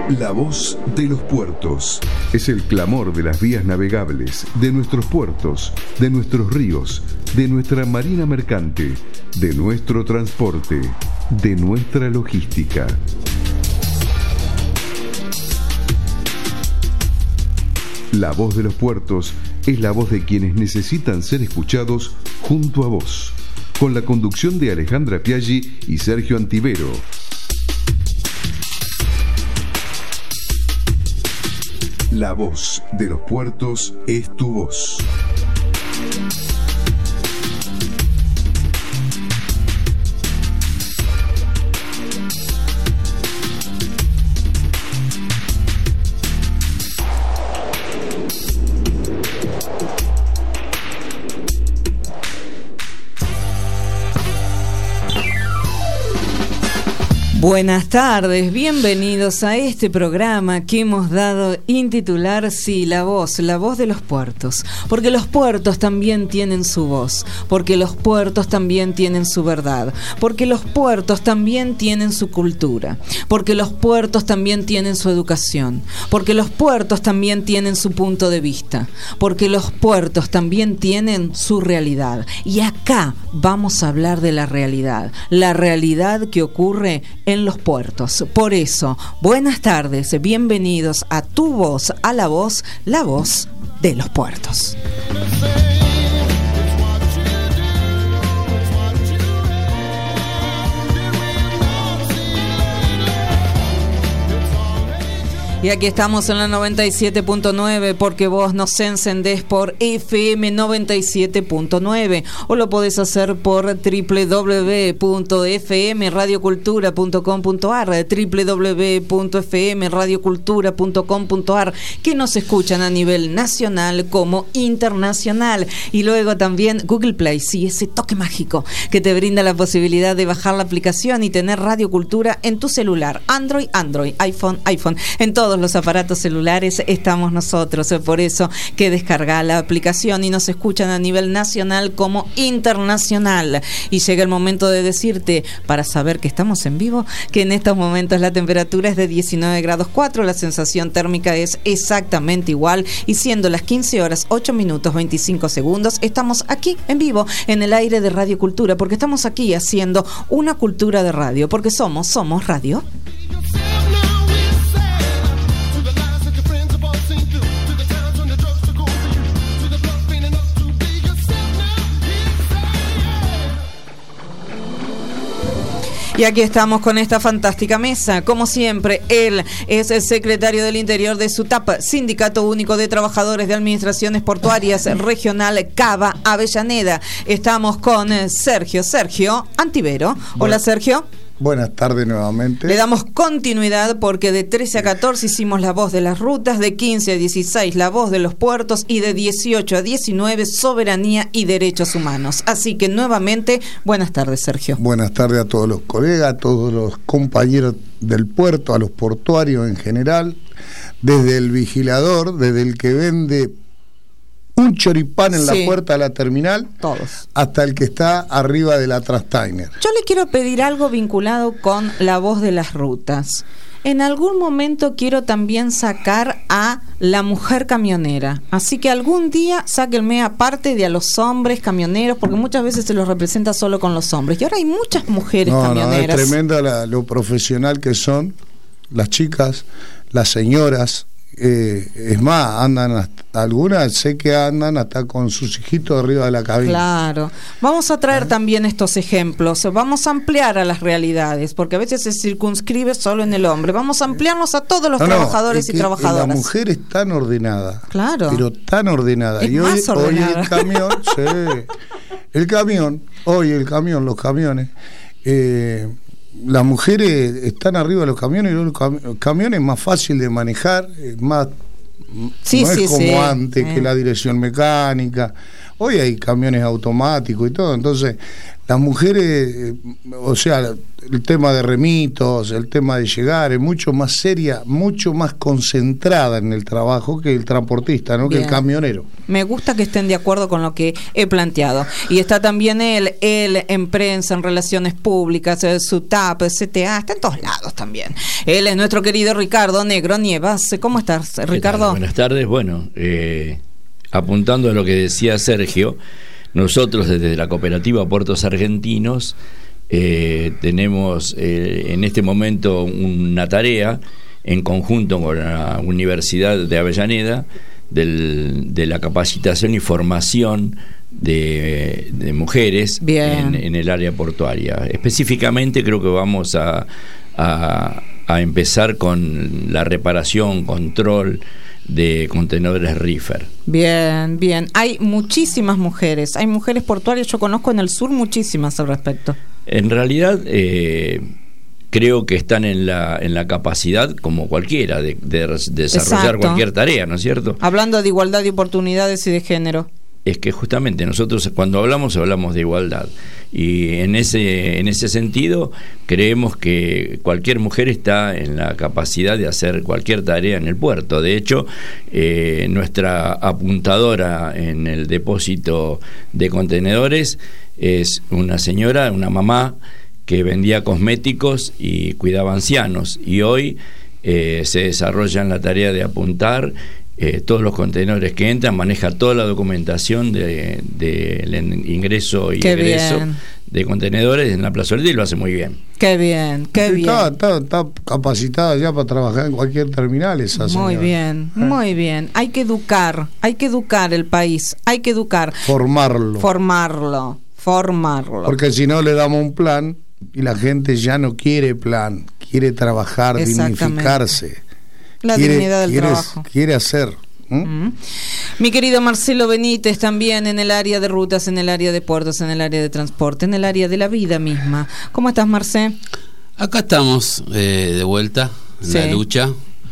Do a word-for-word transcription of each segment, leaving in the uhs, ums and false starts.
La voz de los puertos. Es el clamor de las vías navegables, de nuestros puertos, de nuestros ríos, de nuestra marina mercante, de nuestro transporte, de nuestra logística. La voz de los puertos es la voz de quienes necesitan ser escuchados junto a vos, con la conducción de Alejandra Piaggi y Sergio Antivero. La voz de los puertos es tu voz. Buenas tardes, bienvenidos a este programa que hemos dado intitular, sí, la voz, la voz de los puertos, porque los puertos también tienen su voz, porque los puertos también tienen su verdad, porque los puertos también tienen su cultura, porque los puertos también tienen su educación, porque los puertos también tienen su punto de vista, porque los puertos también tienen su realidad. Y acá vamos a hablar de la realidad, la realidad que ocurre en en los puertos. Por eso, buenas tardes, bienvenidos a Tu Voz, a la voz, la voz de los puertos. Y aquí estamos en la noventa y siete punto nueve, porque vos nos encendés por F M noventa y siete punto nueve, o lo podés hacer por doble u doble u doble u punto f m radio cultura punto com punto a r, doble u doble u doble u punto f m radio cultura punto com punto a r, que nos escuchan a nivel nacional como internacional. Y luego también Google Play, sí, ese toque mágico que te brinda la posibilidad de bajar la aplicación y tener Radio Cultura en tu celular. Android, Android, iPhone, iPhone, en todo los aparatos celulares estamos nosotros, por eso que descarga la aplicación y nos escuchan a nivel nacional como internacional. Y llega el momento de decirte, para saber que estamos en vivo, que en estos momentos la temperatura es de diecinueve grados cuatro, la sensación térmica es exactamente igual, y siendo las quince horas ocho minutos veinticinco segundos, estamos aquí en vivo en el aire de Radio Cultura, porque estamos aquí haciendo una cultura de radio, porque somos, somos radio. Y aquí estamos con esta fantástica mesa. Como siempre, él es el secretario del Interior de SUTAP, Sindicato Único de Trabajadores de Administraciones Portuarias Regional Cava Avellaneda. Estamos con Sergio, Sergio Antivero. Hola, Sergio. Buenas tardes nuevamente. Le damos continuidad porque de trece a catorce hicimos la voz de las rutas, de quince a dieciséis la voz de los puertos y de dieciocho a diecinueve soberanía y derechos humanos. Así que nuevamente, buenas tardes, Sergio. Buenas tardes a todos los colegas, a todos los compañeros del puerto, a los portuarios en general, desde el vigilador, desde el que vende un choripán en sí. la puerta de la terminal, todos, hasta el que está arriba de la Trastainer. Yo le quiero pedir algo vinculado con la voz de las rutas. En algún momento quiero también sacar a la mujer camionera, así que algún día sáquenme aparte de a los hombres camioneros, porque muchas veces se los representa solo con los hombres, y ahora hay muchas mujeres no, camioneras. No, es tremenda la, lo profesional que son las chicas, las señoras. Eh, es más, andan hasta, algunas sé que andan hasta con sus hijitos arriba de la cabina. Claro, vamos a traer ¿Eh? también estos ejemplos, vamos a ampliar a las realidades, porque a veces se circunscribe solo en el hombre, vamos a ampliarnos a todos los no, trabajadores no, y trabajadoras. La mujer es tan ordenada, claro, pero tan ordenada, es y hoy, más ordenada. hoy el camión, sí, el camión, hoy el camión, los camiones, eh, las mujeres están arriba de los camiones, y los cam- camiones es más fácil de manejar, más sí, no sí, es como sí. antes, eh. que la dirección mecánica. Hoy hay camiones automáticos y todo, entonces las mujeres, o sea, el tema de remitos, el tema de llegar, es mucho más seria, mucho más concentrada en el trabajo que el transportista, ¿no? Bien. Que el camionero. Me gusta que estén de acuerdo con lo que he planteado. Y está también él, él en prensa, en relaciones públicas, su T A P, C T A, está en todos lados también. Él es nuestro querido Ricardo Negro Nievas. ¿Cómo estás, Ricardo? Buenas tardes. Bueno, eh, apuntando a lo que decía Sergio, nosotros desde la cooperativa Puertos Argentinos eh, tenemos eh, en este momento una tarea en conjunto con la Universidad de Avellaneda del, de la capacitación y formación de, de mujeres en, en el área portuaria. Específicamente creo que vamos a, a, a empezar con la reparación, control de contenedores reefer. Bien, bien. Hay muchísimas mujeres, hay mujeres portuarias, yo conozco en el sur muchísimas al respecto. En realidad, eh, creo que están en la en la capacidad, como cualquiera, de, de, de desarrollar Exacto. cualquier tarea, ¿no es cierto? Hablando de igualdad de oportunidades y de género. Es que justamente nosotros cuando hablamos, hablamos de igualdad. Y en ese, en ese sentido, creemos que cualquier mujer está en la capacidad de hacer cualquier tarea en el puerto. De hecho, eh, nuestra apuntadora en el depósito de contenedores es una señora, una mamá, que vendía cosméticos y cuidaba ancianos. Y hoy eh, se desarrolla en la tarea de apuntar Eh, todos los contenedores que entran, maneja toda la documentación del de, de ingreso y qué egreso bien. de contenedores en la plazoleta y lo hace muy bien. Qué bien, qué bien. Está, está, está capacitada ya para trabajar en cualquier terminal esa señora. Muy bien, ¿Eh? muy bien. Hay que educar, hay que educar el país, hay que educar. Formarlo. Formarlo, formarlo. Porque si no le damos un plan y la gente ya no quiere plan, quiere trabajar, dignificarse. La quiere, dignidad del quiere, trabajo. Quiere hacer. ¿Mm? Mm. Mi querido Marcelo Benítez, también en el área de rutas, en el área de puertos, en el área de transporte, en el área de la vida misma. ¿Cómo estás, Marcé? Acá estamos eh, de vuelta en sí. la lucha,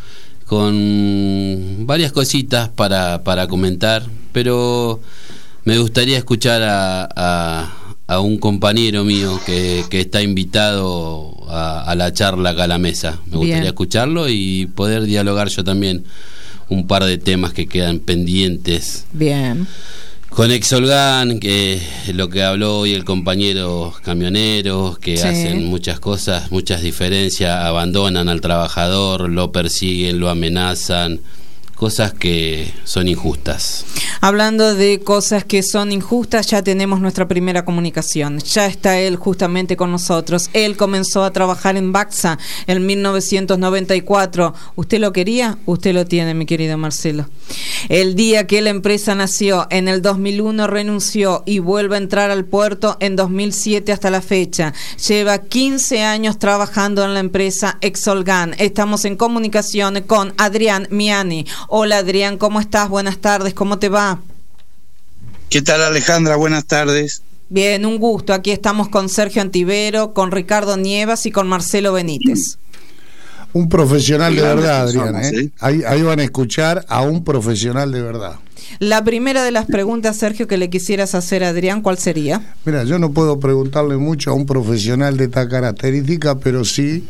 con varias cositas para, para comentar, pero me gustaría escuchar a... a a un compañero mío que, que está invitado a, a la charla acá a la mesa. Me gustaría Bien. escucharlo y poder dialogar yo también un par de temas que quedan pendientes. Bien. Con Exolgan, que lo que habló hoy el compañero camionero, que sí. hacen muchas cosas, muchas diferencias, abandonan al trabajador, lo persiguen, lo amenazan, cosas que son injustas. Hablando de cosas que son injustas, ya tenemos nuestra primera comunicación. Ya está él justamente con nosotros. Él comenzó a trabajar en Baxa en mil novecientos noventa y cuatro. ¿Usted lo quería? Usted lo tiene, mi querido Marcelo. El día que la empresa nació, en el dos mil uno renunció y vuelve a entrar al puerto en dos mil siete hasta la fecha. Lleva quince años trabajando en la empresa Exolgan. Estamos en comunicación con Adrián Miani. Hola Adrián, ¿cómo estás? Buenas tardes, ¿cómo te va? ¿Qué tal, Alejandra? Buenas tardes. Bien, un gusto. Aquí estamos con Sergio Antivero, con Ricardo Nievas y con Marcelo Benítez. Un profesional de verdad, Adrián. ¿eh? Ahí, ahí van a escuchar a un profesional de verdad. La primera de las preguntas, Sergio, que le quisieras hacer a Adrián, ¿cuál sería? Mira, yo no puedo preguntarle mucho a un profesional de esta característica, pero sí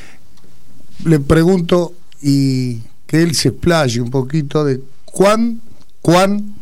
le pregunto y que él se explaye un poquito de cuán, cuán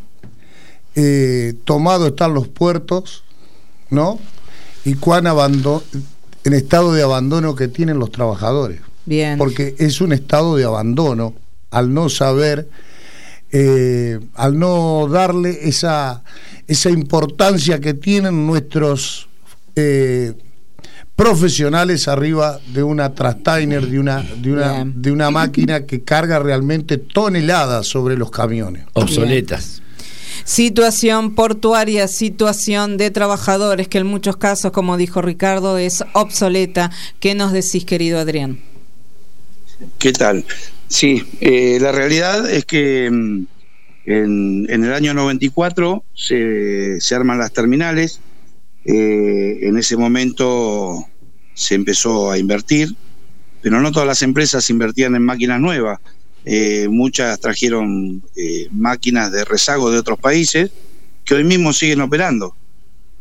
eh, tomado están los puertos, ¿no? Y cuán abandono, en estado de abandono que tienen los trabajadores. Bien. Porque es un estado de abandono al no saber, eh, al no darle esa, esa importancia que tienen nuestros eh, profesionales arriba de una Trastainer, de una, de una, de una máquina que carga realmente toneladas sobre los camiones. Obsoletas. Bien. Situación portuaria, situación de trabajadores que en muchos casos, como dijo Ricardo, es obsoleta. ¿Qué nos decís, querido Adrián? ¿Qué tal? Sí, eh, la realidad es que en, en el año noventa y cuatro se, se arman las terminales. Eh, en ese momento se empezó a invertir, pero no todas las empresas invertían en máquinas nuevas. Eh, muchas trajeron eh, máquinas de rezago de otros países que hoy mismo siguen operando.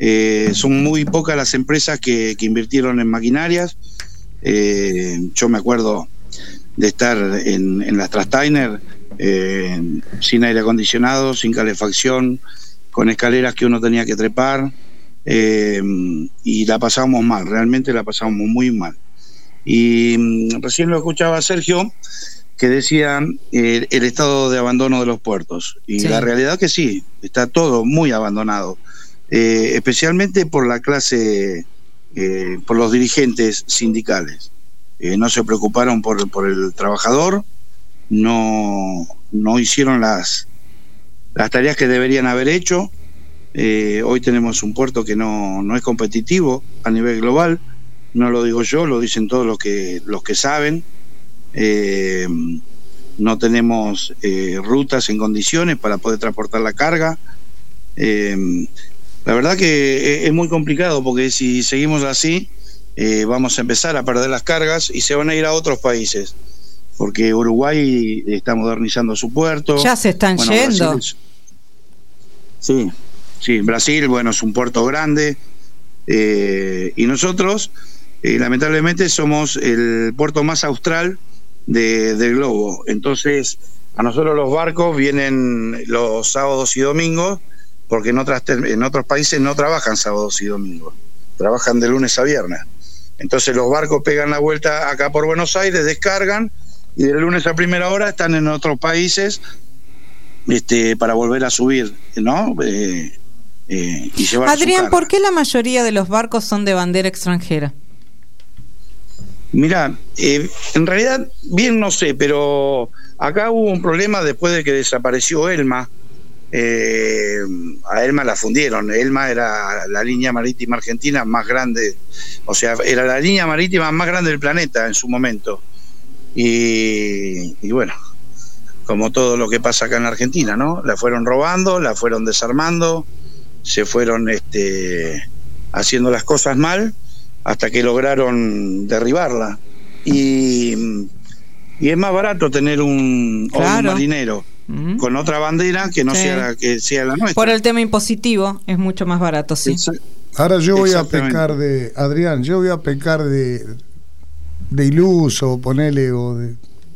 Eh, son muy pocas las empresas que, que invirtieron en maquinarias. Eh, yo me acuerdo de estar en, en las Trasteiner eh, sin aire acondicionado, sin calefacción, con escaleras que uno tenía que trepar, eh, y la pasábamos mal, realmente la pasábamos muy mal. Y mm, recién lo escuchaba Sergio, que decía eh, el estado de abandono de los puertos, y sí, la realidad que sí, está todo muy abandonado, eh, especialmente por la clase, eh, por los dirigentes sindicales. Eh, no se preocuparon por, por el trabajador, no, no hicieron las, las tareas que deberían haber hecho. Eh, hoy tenemos un puerto que no, no es competitivo a nivel global, no lo digo yo, lo dicen todos los que, los que saben. Eh, no tenemos eh, rutas en condiciones para poder transportar la carga. Eh, la verdad que es muy complicado, porque si seguimos así, Eh, vamos a empezar a perder las cargas y se van a ir a otros países, porque Uruguay está modernizando su puerto. Ya se están bueno, yendo. Brasil, sí, sí, Brasil, bueno, es un puerto grande, eh, y nosotros, eh, lamentablemente, somos el puerto más austral de, del globo. Entonces, a nosotros los barcos vienen los sábados y domingos, porque en, otras, en otros países no trabajan sábados y domingos, trabajan de lunes a viernes. Entonces los barcos pegan la vuelta acá por Buenos Aires, descargan, y de lunes a primera hora están en otros países, este, para volver a subir, ¿no? Eh, eh, y llevar Adrián, ¿por qué la mayoría de los barcos son de bandera extranjera? Mirá, eh, en realidad bien no sé, pero acá hubo un problema después de que desapareció Elma. Eh, a Elma la fundieron. Elma era la línea marítima argentina más grande, o sea, era la línea marítima más grande del planeta en su momento, y, y bueno, como todo lo que pasa acá en la Argentina, ¿no? La fueron robando, la fueron desarmando, se fueron este, haciendo las cosas mal hasta que lograron derribarla, y, y es más barato tener un, claro, un marinero con otra bandera que no sí. sea la, que sea la nuestra. Por el tema impositivo es mucho más barato, sí. Ahora yo voy a pecar de, Adrián, yo voy a pecar de de iluso, ponele, o de,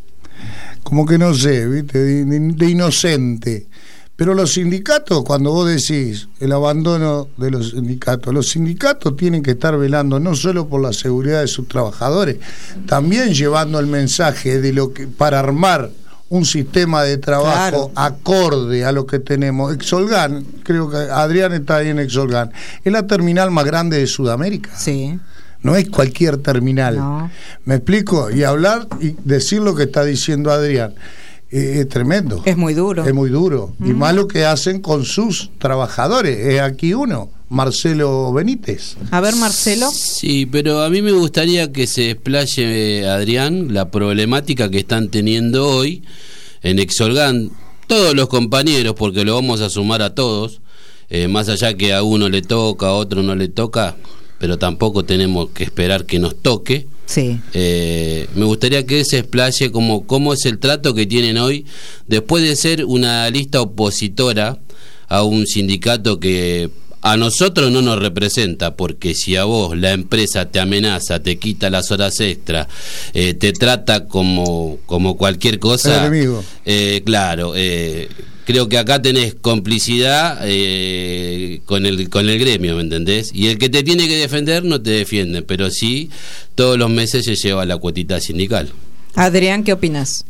como que no sé, ¿viste? De, de, de inocente. Pero los sindicatos, cuando vos decís el abandono de los sindicatos, los sindicatos tienen que estar velando no solo por la seguridad de sus trabajadores, también llevando el mensaje de lo que para armar un sistema de trabajo, claro, acorde a lo que tenemos. Exolgan, creo que Adrián está ahí en Exolgan, es la terminal más grande de Sudamérica. Sí. No es cualquier terminal. No. ¿Me explico? Y hablar y decir lo que está diciendo Adrián eh, es tremendo. Es muy duro. Es muy duro. Mm. Y más lo que hacen con sus trabajadores. Es aquí uno, Marcelo Benítez. A ver, Marcelo. Sí, pero a mí me gustaría que se explaye, Adrián, la problemática que están teniendo hoy en Exolgan todos los compañeros, porque lo vamos a sumar a todos, eh, más allá que a uno le toca, a otro no le toca, pero tampoco tenemos que esperar que nos toque. Sí. Eh, me gustaría que se explaye como cómo es el trato que tienen hoy, después de ser una lista opositora a un sindicato que a nosotros no nos representa, porque si a vos la empresa te amenaza, te quita las horas extras, eh, te trata como, como cualquier cosa, eh, claro, eh, creo que acá tenés complicidad eh, con el con el gremio, ¿me entendés? Y el que te tiene que defender no te defiende, pero sí todos los meses se lleva la cuotita sindical. Adrián, ¿qué opinas?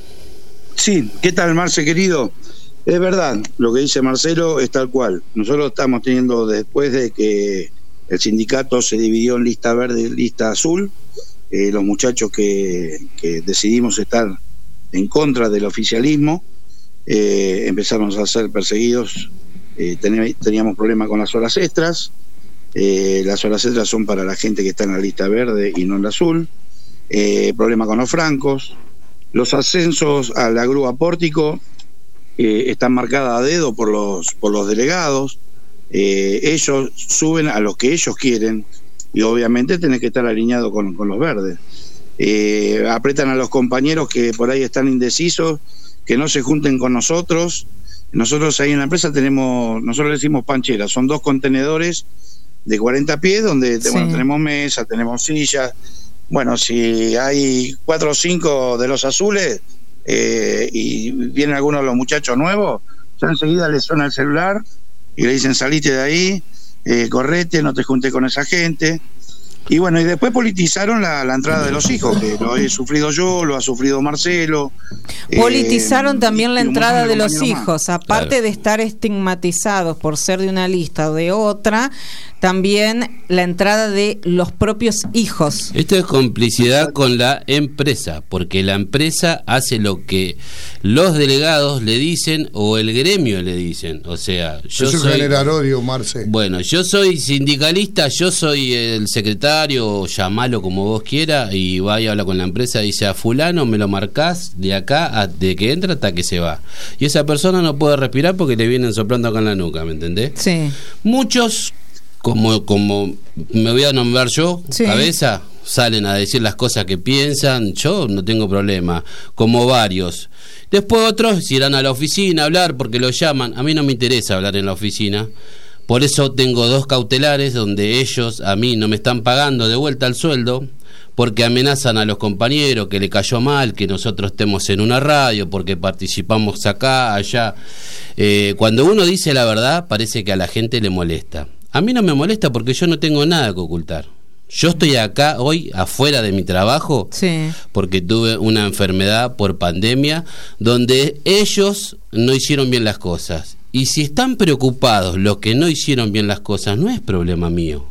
Sí, ¿qué tal, Marce, querido? Es verdad, lo que dice Marcelo es tal cual. Nosotros estamos teniendo, después de que el sindicato se dividió en lista verde y lista azul, eh, los muchachos que, que decidimos estar en contra del oficialismo, eh, empezamos a ser perseguidos, eh, ten, teníamos problemas con las horas extras, eh, las horas extras son para la gente que está en la lista verde y no en la azul, eh, problema con los francos, los ascensos a la grúa pórtico, Eh, están marcadas a dedo por los por los delegados, eh, ellos suben a los que ellos quieren y obviamente tenés que estar alineado con, con los verdes. Eh, apretan a los compañeros que por ahí están indecisos, que no se junten con nosotros, Nosotros ahí en la empresa tenemos, nosotros le decimos pancheras, son dos contenedores de cuarenta pies donde sí. bueno, tenemos mesa, tenemos sillas. Bueno, si hay cuatro o cinco de los azules eh, y vienen algunos de los muchachos nuevos, ya enseguida les suena el celular y le dicen salite de ahí, eh, correte, no te juntes con esa gente. Y bueno, y después politizaron la, la entrada de los hijos, que lo he sufrido yo, lo ha sufrido Marcelo. Politizaron eh, también la entrada de los hijos, más. aparte claro. de estar estigmatizados por ser de una lista o de otra, también la entrada de los propios hijos. Esto es complicidad con la empresa, porque la empresa hace lo que los delegados le dicen o el gremio le dicen. O sea, yo Eso soy... generar odio, Marce. Bueno, yo soy sindicalista, yo soy el secretario, llamalo como vos quieras, y va y habla con la empresa y dice, a fulano me lo marcás de acá, a, de que entra hasta que se va. Y esa persona no puede respirar porque le vienen soplando acá en la nuca, ¿me entendés? Sí. Muchos... Como, como me voy a nombrar yo, sí. cabeza, salen a decir las cosas que piensan, yo no tengo problema, como varios. Después otros irán a la oficina a hablar porque lo llaman. A mí no me interesa hablar en la oficina, por eso tengo dos cautelares donde ellos a mí no me están pagando de vuelta el sueldo, porque amenazan a los compañeros que le cayó mal que nosotros estemos en una radio, porque participamos acá, allá. Eh, cuando uno dice la verdad, parece que a la gente le molesta. A mí no me molesta porque yo no tengo nada que ocultar. Yo estoy acá hoy afuera de mi trabajo sí. porque tuve una enfermedad por pandemia donde ellos no hicieron bien las cosas. Y si están preocupados los que no hicieron bien las cosas, no es problema mío.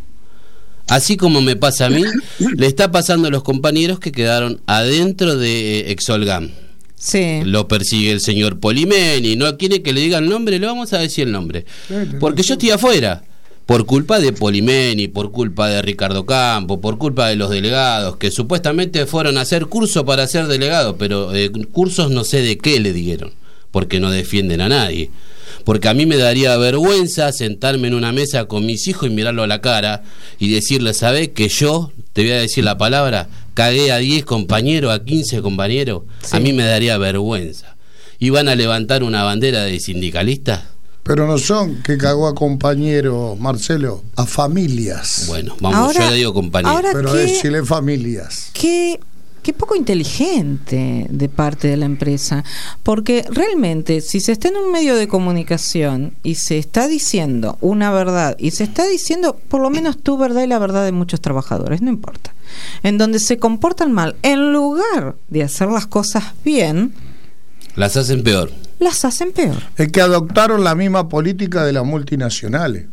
Así como me pasa a mí, le está pasando a los compañeros que quedaron adentro de eh, Exolgam. Sí. Lo persigue el señor Polimeni, no quiere que le diga el nombre, le vamos a decir el nombre. Porque yo estoy afuera. Por culpa de Polimeni, por culpa de Ricardo Campo, por culpa de los delegados, que supuestamente fueron a hacer curso para ser delegados, pero eh, cursos no sé de qué le dieron, porque no defienden a nadie. Porque a mí me daría vergüenza sentarme en una mesa con mis hijos y mirarlo a la cara y decirle, ¿sabés que yo, te voy a decir la palabra, cagué a diez compañeros, a quince compañeros? Sí. A mí me daría vergüenza. ¿Y van a levantar una bandera de sindicalistas? Pero no son que cagó a compañeros, Marcelo, a familias. Bueno, vamos, ahora, yo le digo compañeros. Pero qué, decirle familias. Qué, qué poco inteligente de parte de la empresa. Porque realmente, si se está en un medio de comunicación y se está diciendo una verdad, y se está diciendo por lo menos tu verdad y la verdad de muchos trabajadores, no importa, en donde se comportan mal, en lugar de hacer las cosas bien, las hacen peor. Las hacen peor. Es que adoptaron la misma política de las multinacionales.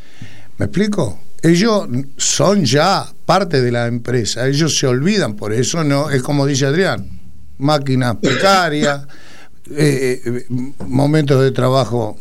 ¿Me explico? Ellos son ya parte de la empresa. Ellos se olvidan, por eso no. Es como dice Adrián: máquinas precarias, eh, eh, momentos de trabajo.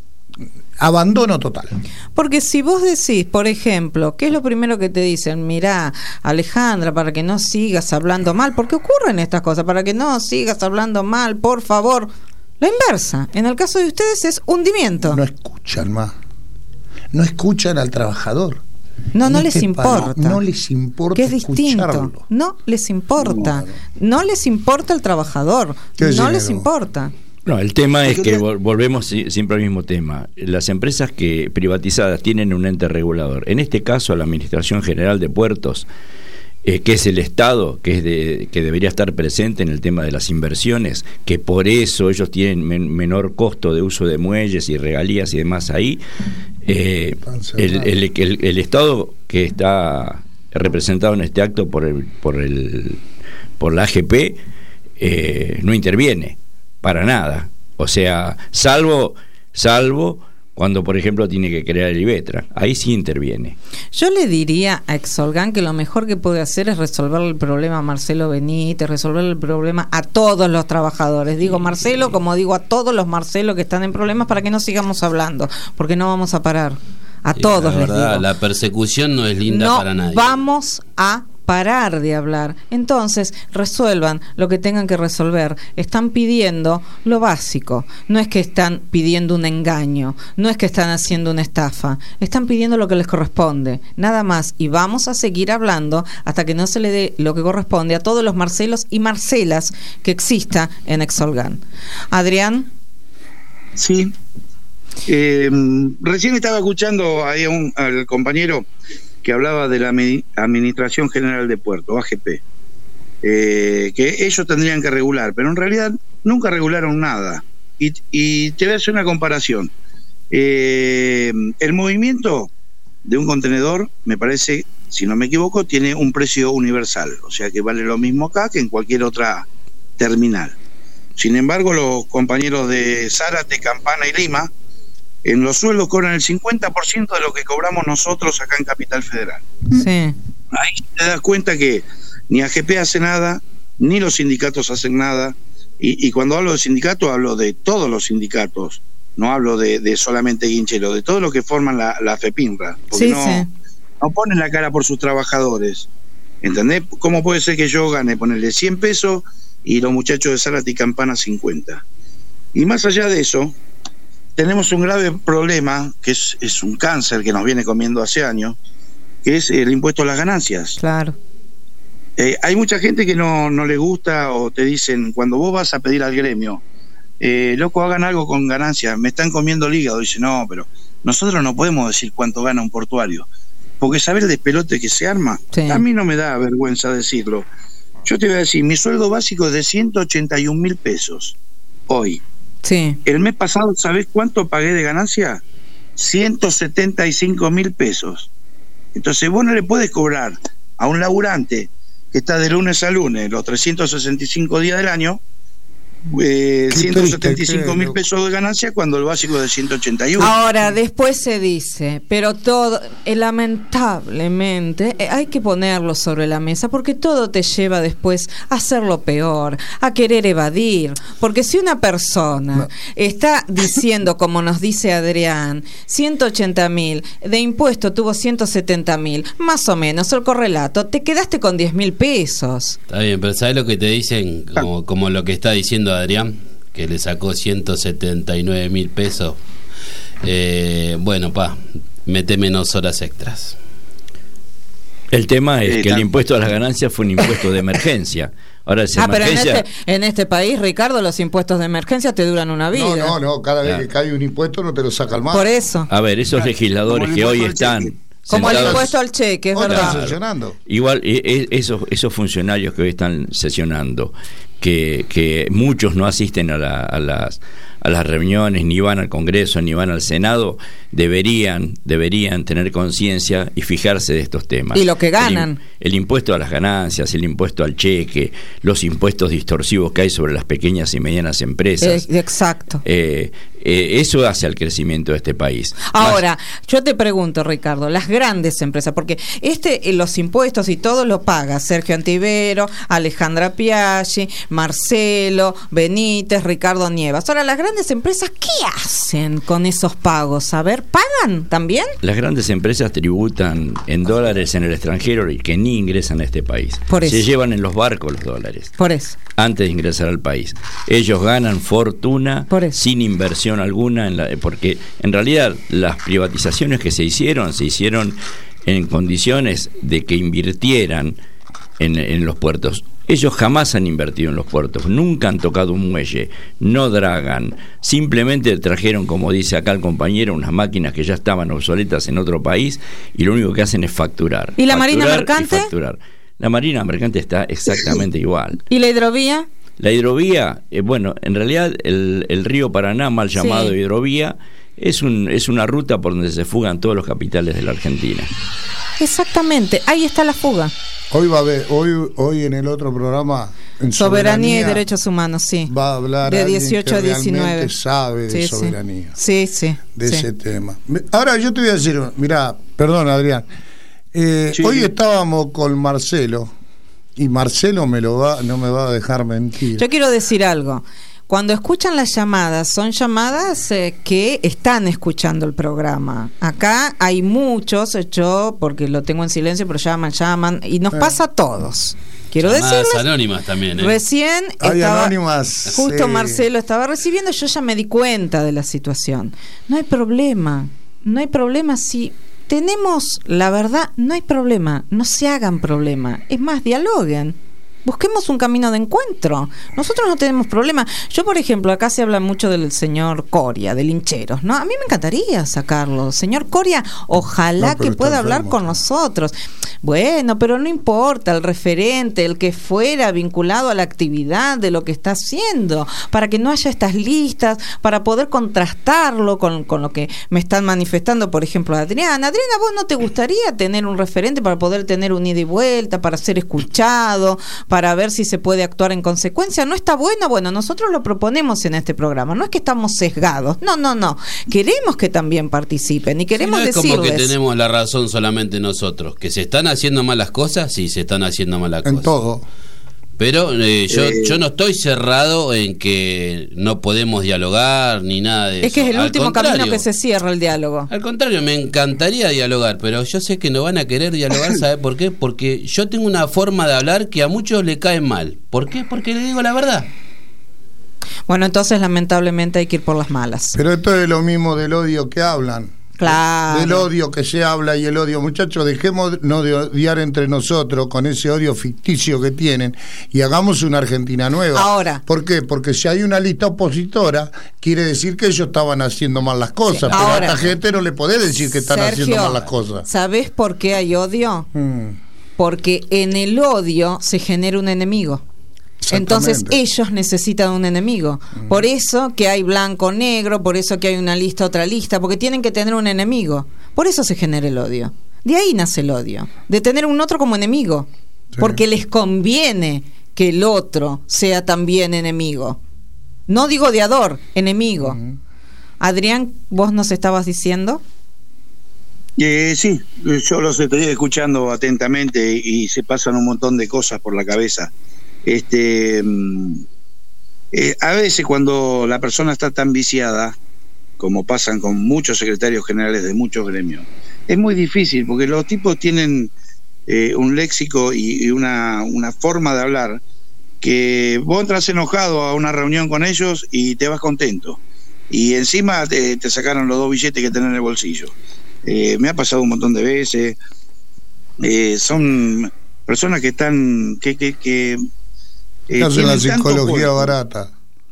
Abandono total. Porque si vos decís, por ejemplo, ¿qué es lo primero que te dicen? Mirá, Alejandra, para que no sigas hablando mal, porque ocurren estas cosas, para que no sigas hablando mal, por favor. La inversa, en el caso de ustedes es hundimiento. No escuchan más. No escuchan al trabajador. No, no les importa. No, no les importa. Que es distinto. No les importa. No, no les importa el trabajador. No les importa. No, el tema es que volvemos siempre al mismo tema. Las empresas que privatizadas tienen un ente regulador. En este caso, la Administración General de Puertos, eh, que es el Estado, que es de, que debería estar presente en el tema de las inversiones, que por eso ellos tienen men menor costo de uso de muelles y regalías y demás ahí. Eh, el, el, el, el Estado que está representado en este acto por el, por el, por la A G P eh, no interviene para nada, o sea, salvo salvo cuando por ejemplo tiene que crear el IVETRA, ahí sí interviene. Yo le diría a Exolgam que lo mejor que puede hacer es resolver el problema a Marcelo Benítez, resolver el problema a todos los trabajadores, digo Marcelo como digo a todos los Marcelo que están en problemas, para que no sigamos hablando, porque no vamos a parar, a sí, todos la les verdad, digo. La persecución no es linda no para nadie. Vamos a parar de hablar. Entonces, resuelvan lo que tengan que resolver. Están pidiendo lo básico. No es que están pidiendo un engaño, no es que están haciendo una estafa. Están pidiendo lo que les corresponde, nada más. Y vamos a seguir hablando hasta que no se le dé lo que corresponde a todos los Marcelos y Marcelas que exista en Exolgam. Adrián. Sí. Eh, recién estaba escuchando ahí a un, al compañero que hablaba de la Administración General de Puertos, A G P, eh, que ellos tendrían que regular, pero en realidad nunca regularon nada. Y, y te voy a hacer una comparación. Eh, el movimiento de un contenedor, me parece, si no me equivoco, tiene un precio universal, o sea que vale lo mismo acá que en cualquier otra terminal. Sin embargo, los compañeros de Zárate, Campana y Lima, en los sueldos cobran el cincuenta por ciento de lo que cobramos nosotros acá en Capital Federal. Sí. Ahí te das cuenta que ni A G P hace nada, ni los sindicatos hacen nada, y, y cuando hablo de sindicatos hablo de todos los sindicatos, no hablo de, de solamente Guinchero, de todos los que forman la, la FEPINRA, porque sí, no, sí. no ponen la cara por sus trabajadores. ¿Entendés? ¿Cómo puede ser que yo gane ponerle cien pesos y los muchachos de Zárate y Campana cincuenta? Y más allá de eso, tenemos un grave problema, que es, es un cáncer que nos viene comiendo hace años, que es el impuesto a las ganancias. Claro. Eh, hay mucha gente que no, no le gusta, o te dicen, cuando vos vas a pedir al gremio, eh, loco, hagan algo con ganancias, me están comiendo el hígado. Dice, no, pero nosotros no podemos decir cuánto gana un portuario, porque saber el despelote que se arma, sí. A mí no me da vergüenza decirlo. Yo te voy a decir, mi sueldo básico es de ciento ochenta y un mil pesos hoy. Sí. El mes pasado, ¿sabés cuánto pagué de ganancia? ciento setenta y cinco mil pesos. Entonces vos no le puedes cobrar a un laburante que está de lunes a lunes los trescientos sesenta y cinco días del año eh, ciento setenta y cinco mil pesos de ganancia cuando el básico es de ciento ochenta y uno. Ahora, después se dice, pero todo, eh, lamentablemente, eh, hay que ponerlo sobre la mesa, porque todo te lleva después a hacerlo peor, a querer evadir. Porque si una persona no. está diciendo, como nos dice Adrián, ciento ochenta mil, de impuesto tuvo ciento setenta mil, más o menos el correlato, te quedaste con diez mil pesos. Está bien, pero ¿sabes lo que te dicen? Como, como lo que está diciendo Adrián, que le sacó ciento setenta y nueve mil pesos. Eh, bueno, pa, mete menos horas extras. El tema es que el impuesto a las ganancias fue un impuesto de emergencia. Ahora es ah, emergencia. Pero en este, en este país, Ricardo, los impuestos de emergencia te duran una vida. No, no, no, cada vez claro. que cae un impuesto no te lo sacan más. Por eso. A ver, esos legisladores que hoy están... Como sentados, el impuesto al cheque, es verdad. Sesionando. Igual, esos, esos funcionarios que hoy están sesionando, que, que muchos no asisten a, la, a las a las reuniones, ni van al Congreso, ni van al Senado, deberían deberían tener conciencia y fijarse de estos temas. Y lo que ganan. El, el impuesto a las ganancias, el impuesto al cheque, los impuestos distorsivos que hay sobre las pequeñas y medianas empresas. Eh, exacto. Eh, eh, eso hace al crecimiento de este país. Ahora, Más, yo te pregunto, Ricardo, las grandes empresas, porque este eh, los impuestos y todo lo paga Sergio Antivero, Alejandra Piaggi, Marcelo Benítez, Ricardo Nievas. Ahora, las grandes empresas, ¿qué hacen con esos pagos? A ver, ¿pagan también? Las grandes empresas tributan en dólares en el extranjero y que ni ingresan a este país. Por eso. Se llevan en los barcos los dólares. Por eso. Antes de ingresar al país. Ellos ganan fortuna sin inversión alguna, en la, porque en realidad las privatizaciones que se hicieron, se hicieron en condiciones de que invirtieran en, en los puertos. Ellos jamás han invertido en los puertos, nunca han tocado un muelle, no dragan, simplemente trajeron, como dice acá el compañero, unas máquinas que ya estaban obsoletas en otro país y lo único que hacen es facturar. ¿Y la facturar Marina Mercante? Y facturar. La Marina Mercante está exactamente igual. ¿Y la hidrovía? La hidrovía, eh, bueno, en realidad el, el río Paraná, mal llamado sí. hidrovía, es, un, es una ruta por donde se fugan todos los capitales de la Argentina. Exactamente, ahí está la fuga. Hoy va a haber, hoy, hoy en el otro programa en soberanía, soberanía y derechos humanos, sí. Va a hablar de dieciocho a diecinueve. Sabe de sí, soberanía. Sí, sí. De sí. ese tema. Ahora yo te voy a decir, mira, perdón Adrián. Eh, sí. Hoy estábamos con Marcelo y Marcelo me lo va, no me va a dejar mentir. Yo quiero decir algo. Cuando escuchan las llamadas, son llamadas eh, que están escuchando el programa. Acá hay muchos, yo porque lo tengo en silencio, pero llaman, llaman, y nos eh. pasa a todos. Quiero llamadas decirles, anónimas también, ¿eh? Recién hay estaba, anónimas, justo sí. Marcelo estaba recibiendo, yo ya me di cuenta de la situación. No hay problema, no hay problema si tenemos la verdad, no hay problema, no se hagan problema. Es más, dialoguen. Busquemos un camino de encuentro. Nosotros no tenemos problema. Yo, por ejemplo, acá se habla mucho del señor Coria, de Lincheros, ¿no? A mí me encantaría sacarlo. Señor Coria, ojalá no, que pueda hablar con nosotros. Bueno, pero no importa, el referente, el que fuera vinculado a la actividad de lo que está haciendo, para que no haya estas listas, para poder contrastarlo con, con lo que me están manifestando, por ejemplo, Adriana. Adriana, ¿vos no te gustaría tener un referente para poder tener un ida y vuelta, para ser escuchado, para ver si se puede actuar en consecuencia? ¿No está bueno? Bueno, nosotros lo proponemos en este programa. No es que estamos sesgados. No, no, no. Queremos que también participen y queremos sí, no es decirles... como que tenemos la razón solamente nosotros. Que se están haciendo malas cosas, sí, se están haciendo malas cosas. En todo. Pero eh, yo, eh, yo no estoy cerrado en que no podemos dialogar ni nada de es eso. Es que es el al último camino que se cierra el diálogo. Al contrario, me encantaría dialogar, pero yo sé que no van a querer dialogar, ¿sabe por qué? Porque yo tengo una forma de hablar que a muchos le cae mal. ¿Por qué? Porque le digo la verdad. Bueno, entonces lamentablemente hay que ir por las malas. Pero esto es lo mismo del odio que hablan. Claro. Del odio que se habla y el odio. Muchachos, dejemos no de odiar entre nosotros con ese odio ficticio que tienen y hagamos una Argentina nueva. Ahora. ¿Por qué? Porque si hay una lista opositora, quiere decir que ellos estaban haciendo mal las cosas. Sí. Pero Ahora, a esta gente no le podés decir que están Sergio, haciendo mal las cosas. ¿Sabés por qué hay odio? Mm. Porque en el odio se genera un enemigo. Entonces ellos necesitan un enemigo. Mm. Por eso que hay blanco, negro, por eso que hay una lista, otra lista, porque tienen que tener un enemigo. Por eso se genera el odio. De ahí nace el odio, de tener un otro como enemigo. Sí. Porque les conviene que el otro sea también enemigo. No digo odiador, enemigo. Mm. Adrián, ¿vos nos estabas diciendo? Eh, sí, yo los estoy escuchando atentamente y se pasan un montón de cosas por la cabeza. Este, eh, a veces cuando la persona está tan viciada, como pasan con muchos secretarios generales de muchos gremios, es muy difícil porque los tipos tienen eh, un léxico y, y una, una forma de hablar que vos entras enojado a una reunión con ellos y te vas contento y encima te, te sacaron los dos billetes que tenés en el bolsillo. Eh, me ha pasado un montón de veces. Eh, son personas que están que, que, que Eh, hacen la psicología barata.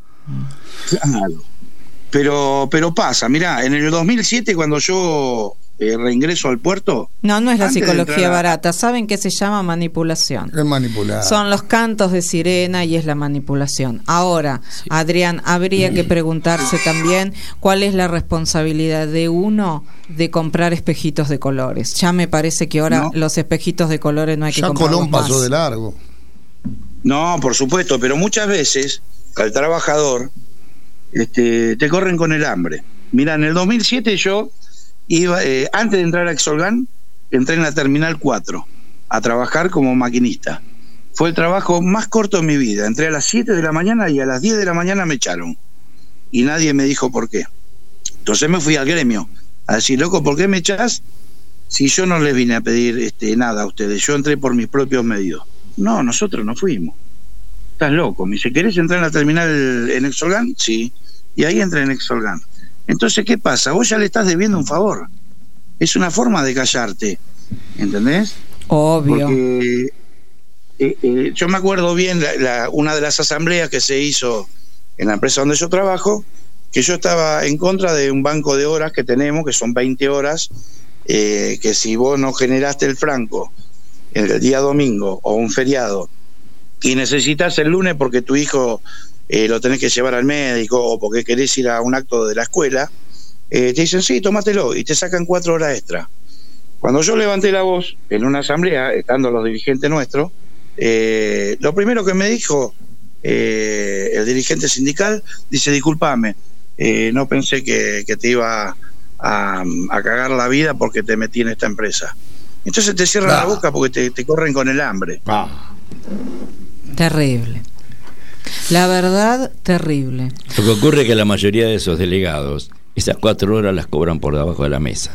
Claro. Pero, pero pasa, mirá, en el dos mil siete cuando yo eh, reingreso al puerto... No, no es la psicología a... barata, ¿saben qué se llama manipulación? Es manipular. Son los cantos de sirena y es la manipulación. Ahora, sí. Adrián, habría que preguntarse también cuál es la responsabilidad de uno de comprar espejitos de colores. Ya me parece que ahora no. los espejitos de colores no hay que comprarlos más. Ya Colón pasó de largo. No, por supuesto, pero muchas veces al trabajador este, te corren con el hambre. Mira, en el dos mil siete yo iba, eh, antes de entrar a Exolgan, entré en la Terminal cuatro a trabajar como maquinista. Fue el trabajo más corto de mi vida. Entré a las siete de la mañana y a las diez de la mañana me echaron. Y nadie me dijo por qué. Entonces me fui al gremio a decir, loco, ¿por qué me echás? Si yo no les vine a pedir este, nada a ustedes, yo entré por mis propios medios. No, nosotros no fuimos. Estás loco. Me dice, ¿querés entrar en la terminal en Exolgan? Sí. Y ahí entré en Exolgan. Entonces, ¿qué pasa? Vos ya le estás debiendo un favor. Es una forma de callarte. ¿Entendés? Obvio. Porque eh, eh, yo me acuerdo bien la, la, una de las asambleas que se hizo en la empresa donde yo trabajo, que yo estaba en contra de un banco de horas que tenemos, que son veinte horas, eh, que si vos no generaste el franco el día domingo o un feriado y necesitas el lunes porque tu hijo eh, lo tenés que llevar al médico o porque querés ir a un acto de la escuela, eh, te dicen sí, tómatelo y te sacan cuatro horas extra. Cuando yo levanté la voz en una asamblea, estando los dirigentes nuestros, eh, lo primero que me dijo eh, el dirigente sindical, dice, discúlpame, eh, no pensé que, que te iba a, a cagar la vida porque te metí en esta empresa. Entonces te cierran ah. la boca porque te, te corren con el hambre. Ah. Terrible. La verdad, terrible. Lo que ocurre es que la mayoría de esos delegados, esas cuatro horas las cobran por debajo de la mesa.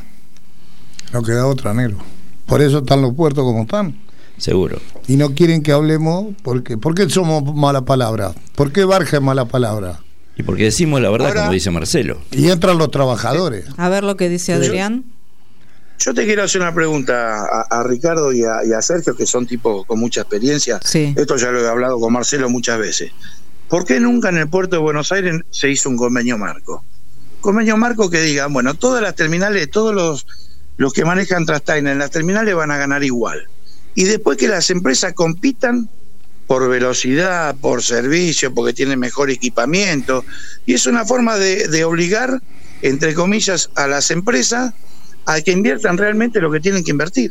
No queda otra, negro. Por eso están los puertos como están. Seguro. Y no quieren que hablemos. ¿Por qué? ¿Por qué somos mala palabra? ¿Por qué Barja es mala palabra? Y porque decimos la verdad, ahora, como dice Marcelo. Y entran los trabajadores. A ver lo que dice Adrián. Yo te quiero hacer una pregunta a, a Ricardo y a, y a Sergio, que son tipos con mucha experiencia. Sí. Esto ya lo he hablado con Marcelo muchas veces. ¿Por qué nunca en el puerto de Buenos Aires se hizo un convenio marco? Convenio marco que diga, bueno, todas las terminales, todos los, los que manejan Trastaina en las terminales van a ganar igual. Y después que las empresas compitan por velocidad, por servicio, porque tienen mejor equipamiento. Y es una forma de, de obligar, entre comillas, a las empresas a que inviertan realmente lo que tienen que invertir.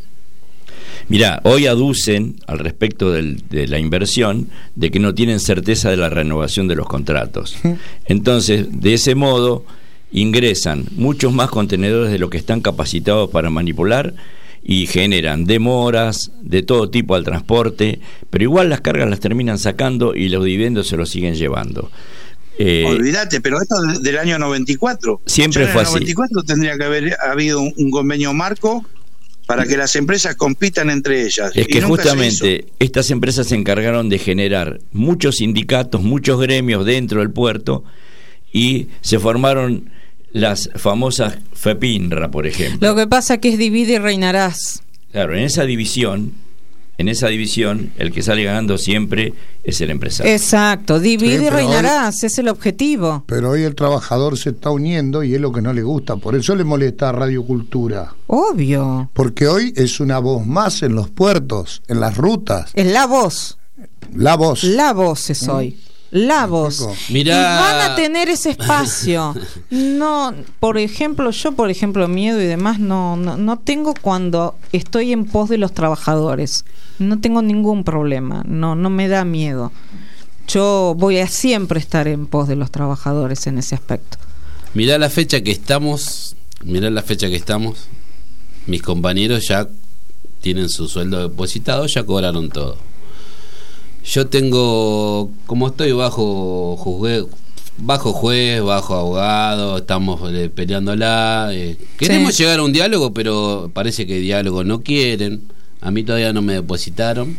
Mirá, hoy aducen al respecto del, de la inversión de que no tienen certeza de la renovación de los contratos. Entonces, de ese modo, ingresan muchos más contenedores de lo que están capacitados para manipular y generan demoras de todo tipo al transporte, pero igual las cargas las terminan sacando y los dividendos se los siguen llevando. Eh, Olvídate, pero esto es del año noventa y cuatro. Siempre fue así. En el noventa y cuatro tendría que haber habido un, un convenio marco para que las empresas compitan entre ellas. Es que justamente estas empresas se encargaron de generar muchos sindicatos, muchos gremios dentro del puerto y se formaron las famosas FEPINRA, por ejemplo. Lo que pasa que es divide y reinarás. Claro, en esa división, en esa división, el que sale ganando siempre es el empresario. Exacto, divide Sí, y pero reinarás, hoy, es el objetivo. Pero hoy el trabajador se está uniendo y es lo que no le gusta, por eso le molesta a Radio Cultura. Obvio. Porque hoy es una voz más en los puertos, en las rutas. Es la voz. La voz. La voz es hoy. La voz. Mirá. Y van a tener ese espacio. No, por ejemplo, yo, por ejemplo, miedo y demás, no, no, no tengo cuando estoy en pos de los trabajadores. No tengo ningún problema. No, no me da miedo. Yo voy a siempre estar en pos de los trabajadores en ese aspecto. Mirá la fecha que estamos, mirá la fecha que estamos. Mis compañeros ya tienen su sueldo depositado, ya cobraron todo. Yo tengo, como estoy bajo juez, bajo juez, bajo abogado, estamos eh, peleándola, eh, queremos sí. llegar a un diálogo, pero parece que diálogo no quieren. A mí todavía no me depositaron,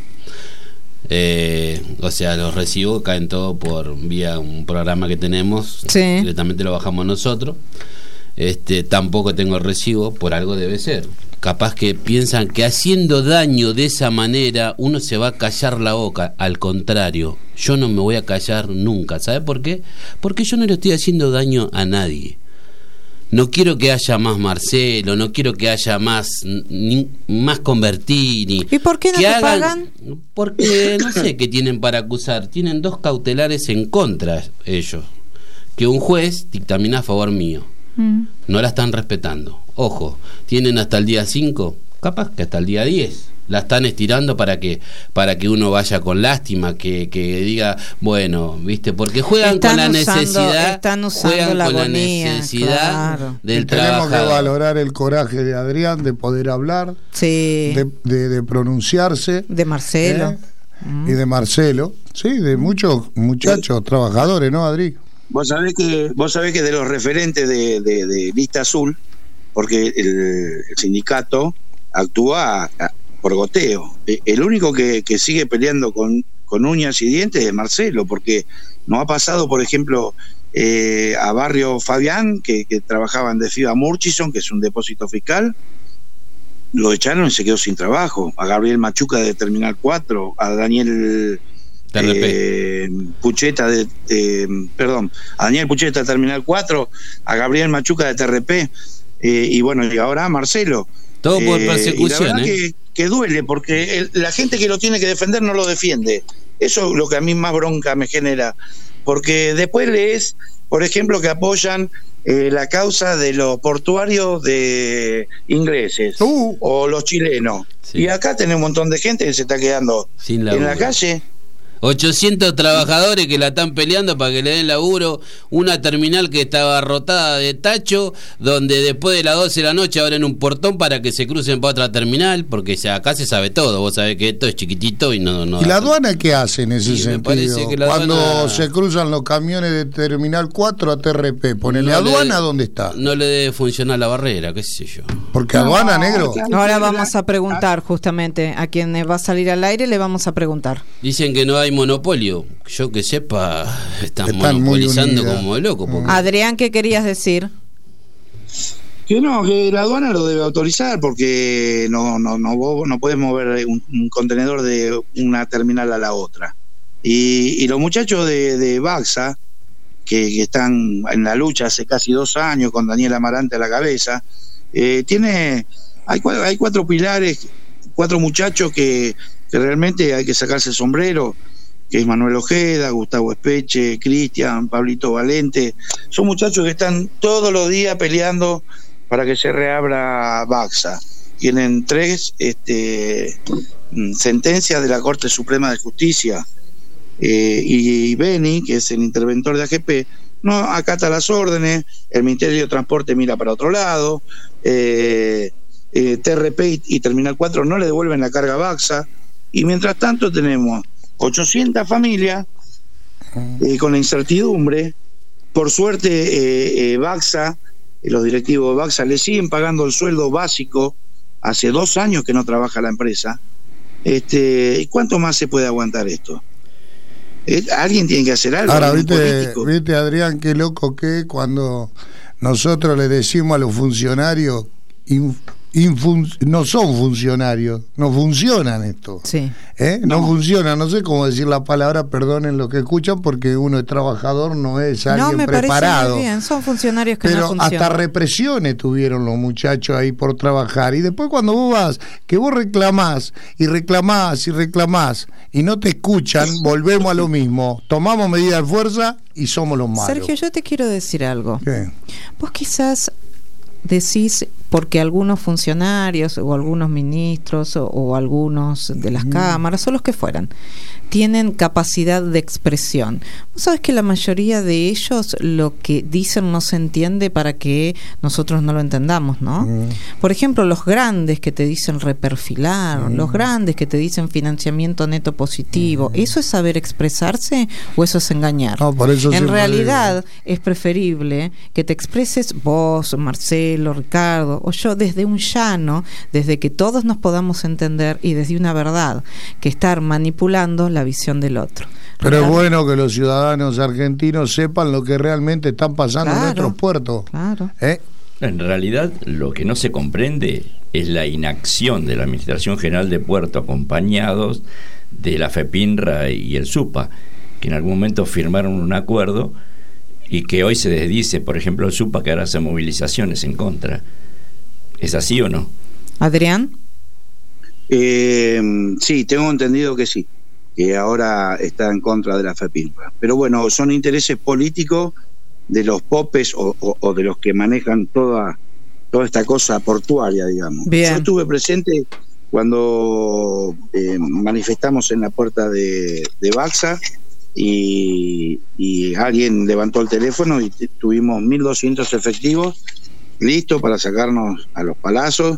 eh, o sea, los recibos caen todo por vía un programa que tenemos, sí. directamente lo bajamos nosotros. Este, tampoco tengo el recibo, por algo debe ser. Capaz que piensan que haciendo daño de esa manera uno se va a callar la boca. Al contrario, yo no me voy a callar nunca. ¿Sabe por qué? Porque yo no le estoy haciendo daño a nadie. No quiero que haya más Marcelo, no quiero que haya más ni, más Convertini. ¿Y por qué no que te hagan, pagan? Porque no sé qué tienen para acusar. Tienen dos cautelares en contra ellos, que un juez dictamina a favor mío. Mm. No la están respetando. Ojo, tienen hasta el día cinco, capaz que hasta el día diez. La están estirando para que para que uno vaya con lástima, que, que diga, bueno, ¿viste? Porque juegan están con la usando, necesidad, están usando juegan la con agonía, la necesidad claro. del y tenemos trabajador. que valorar el coraje de Adrián de poder hablar, sí. de, de, de pronunciarse. De Marcelo. ¿eh? Mm. Y de Marcelo, sí, de muchos muchachos, sí. trabajadores, ¿no, Adri? Vos sabés que, vos sabés que de los referentes de, de, de Lista Azul, porque el, el sindicato actúa a, a, por goteo. El único que, que sigue peleando con, con uñas y dientes es Marcelo, porque nos ha pasado, por ejemplo, eh, a Barrio Fabián, que, que trabajaba en Defiba Murchison, que es un depósito fiscal, lo echaron y se quedó sin trabajo. A Gabriel Machuca de Terminal cuatro, a Daniel eh, Pucheta de eh, perdón, a Daniel Pucheta de Terminal cuatro, a Gabriel Machuca de T R P, eh, y bueno, y ahora a Marcelo. Todo por eh, persecución, y la verdad ¿eh? que, que duele, porque el, la gente que lo tiene que defender no lo defiende. Eso es lo que a mí más bronca me genera, porque después lees, por ejemplo, que apoyan eh, la causa de los portuarios de ingleses uh. o los chilenos, sí. Y acá tenemos un montón de gente que se está quedando sin en la calle. ochocientos trabajadores que la están peleando para que le den laburo, una terminal que estaba rotada de tacho, donde después de las doce de la noche abren un portón para que se crucen para otra terminal, porque acá se sabe todo, vos sabés que esto es chiquitito y no... no ¿Y la aduana qué hace en ese sí, sentido? Que la Cuando aduana... se cruzan los camiones de Terminal cuatro a T R P, ¿ponele no aduana le, dónde está? No le debe funcionar la barrera, qué sé yo. Porque no, aduana, negro. Ahora vamos a preguntar justamente a quien va a salir al aire, le vamos a preguntar. Dicen que no hay monopolio, yo que sepa, están, están monopolizando como de loco. Porque... Adrián, ¿qué querías decir? Que no, que la aduana lo debe autorizar porque no no no vos no podés mover un, un contenedor de una terminal a la otra. Y, y los muchachos de, de Baxa, que, que están en la lucha hace casi dos años con Daniel Amarante a la cabeza, eh, tiene hay, hay cuatro pilares, cuatro muchachos que, que realmente hay que sacarse el sombrero, que es Manuel Ojeda, Gustavo Espeche, Cristian, Pablito Valente. Son muchachos que están todos los días peleando para que se reabra Baxa. Tienen tres este, sentencias de la Corte Suprema de Justicia, eh, y Beni, que es el interventor de A G P, no acata las órdenes, el Ministerio de Transporte mira para otro lado, eh, eh, T R P y, y Terminal cuatro no le devuelven la carga a Baxa, y mientras tanto tenemos ochocientas familias eh, con la incertidumbre. Por suerte eh, eh, Baxa, los directivos de Baxa le siguen pagando el sueldo básico. Hace dos años que no trabaja la empresa. Este, ¿y cuánto más se puede aguantar esto? ¿Eh? Alguien tiene que hacer algo. Ahora, viste, viste, Adrián, qué loco que cuando nosotros le decimos a los funcionarios, inf, infun, no son funcionarios, no funcionan esto. Sí. ¿Eh? No, no funcionan, no sé cómo decir la palabra, perdonen lo que escuchan, porque uno es trabajador, no es alguien no, me preparado. Parece muy bien. Son funcionarios que pero no funcionan. Hasta represiones tuvieron los muchachos ahí por trabajar. Y después cuando vos vas, que vos reclamás y reclamás y reclamás y no te escuchan, volvemos a lo mismo. Tomamos medidas de fuerza y somos los malos. Sergio, yo te quiero decir algo. ¿Qué? Vos quizás decís porque algunos funcionarios o algunos ministros o, o algunos de las mm. cámaras o los que fueran tienen capacidad de expresión. Vos sabés que la mayoría de ellos lo que dicen no se entiende para que nosotros no lo entendamos, ¿no? Mm. Por ejemplo, los grandes que te dicen reperfilar, mm. los grandes que te dicen financiamiento neto positivo, mm. ¿eso es saber expresarse o eso es engañar? No, por eso en realidad digo. Es preferible que te expreses vos, Marcelo, Ricardo o yo desde un llano, desde que todos nos podamos entender y desde una verdad, que estar manipulando la visión del otro. Pero es bueno que los ciudadanos argentinos sepan lo que realmente están pasando claro, en nuestros puertos. Claro. ¿Eh? En realidad, lo que no se comprende es la inacción de la Administración General de Puerto, acompañados de la FEPINRA y el SUPA, que en algún momento firmaron un acuerdo y que hoy se desdice, por ejemplo, el SUPA, que ahora hace movilizaciones en contra. ¿Es así o no? Adrián. Eh, sí, tengo entendido que sí, que ahora está en contra de la FEPINRA. Pero bueno, son intereses políticos de los popes o, o, o de los que manejan toda, toda esta cosa portuaria, digamos. Bien. Yo estuve presente cuando eh, manifestamos en la puerta de, de Baxa y, y alguien levantó el teléfono y tuvimos mil doscientos efectivos listos para sacarnos a los palazos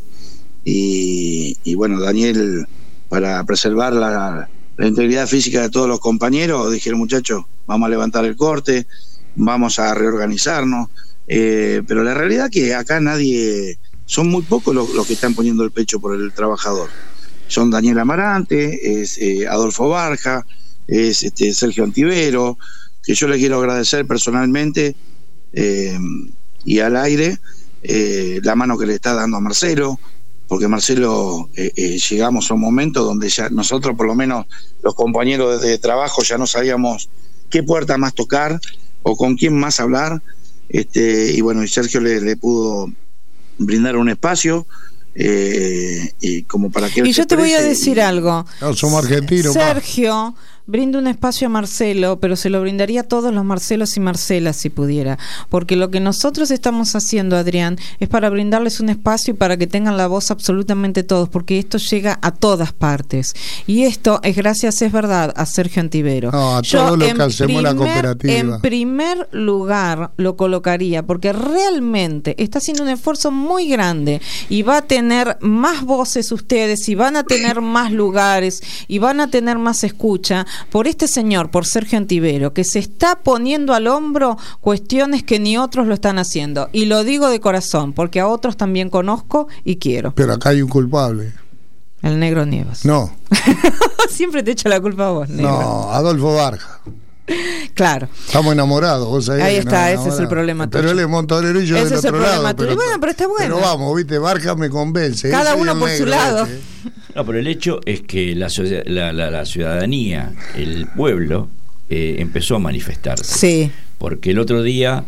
y, y bueno, Daniel, para preservar la, la integridad física de todos los compañeros, dijeron: muchachos, vamos a levantar el corte, vamos a reorganizarnos, eh, pero la realidad es que acá nadie, son muy pocos los, los que están poniendo el pecho por el trabajador. Son Daniel Amarante, es eh, Adolfo Barja, es este, Sergio Antivero, que yo le quiero agradecer personalmente eh, y al aire eh, la mano que le está dando a Marcelo, porque Marcelo, eh, eh, llegamos a un momento donde ya nosotros, por lo menos los compañeros de, de trabajo, ya no sabíamos qué puerta más tocar o con quién más hablar, este, y bueno, y Sergio le, le pudo brindar un espacio eh, y como para que y yo te voy a decir y, algo. No, somos argentinos. Sergio brinda un espacio a Marcelo, pero se lo brindaría a todos los Marcelos y Marcelas si pudiera, porque lo que nosotros estamos haciendo, Adrián, es para brindarles un espacio y para que tengan la voz absolutamente todos, porque esto llega a todas partes, y esto es gracias, es verdad, a Sergio Antivero. No, a Yo todo lo en que hacemos primer, la cooperativa. En primer lugar lo colocaría, porque realmente está haciendo un esfuerzo muy grande y va a tener más voces ustedes, y van a tener más lugares, y van a tener más escucha, por este señor, por Sergio Antivero, que se está poniendo al hombro cuestiones que ni otros lo están haciendo. Y lo digo de corazón, porque a otros también conozco y quiero. Pero acá hay un culpable. El negro Nievas. No. Siempre te echa la culpa a vos, negro. No, Adolfo Barja. Claro. Estamos enamorados, vos sabés. Ahí que está, no, ese es el problema Pero tuyo. él es montonero y yo Ese del es el otro problema lado. tuyo. Pero, Bueno, pero está bueno. Pero vamos, viste, Barja me convence. Cada ese y uno el por su negro lado. ese. No, pero el hecho es que la, la, la, la ciudadanía, el pueblo, eh, empezó a manifestarse. Sí. Porque el otro día,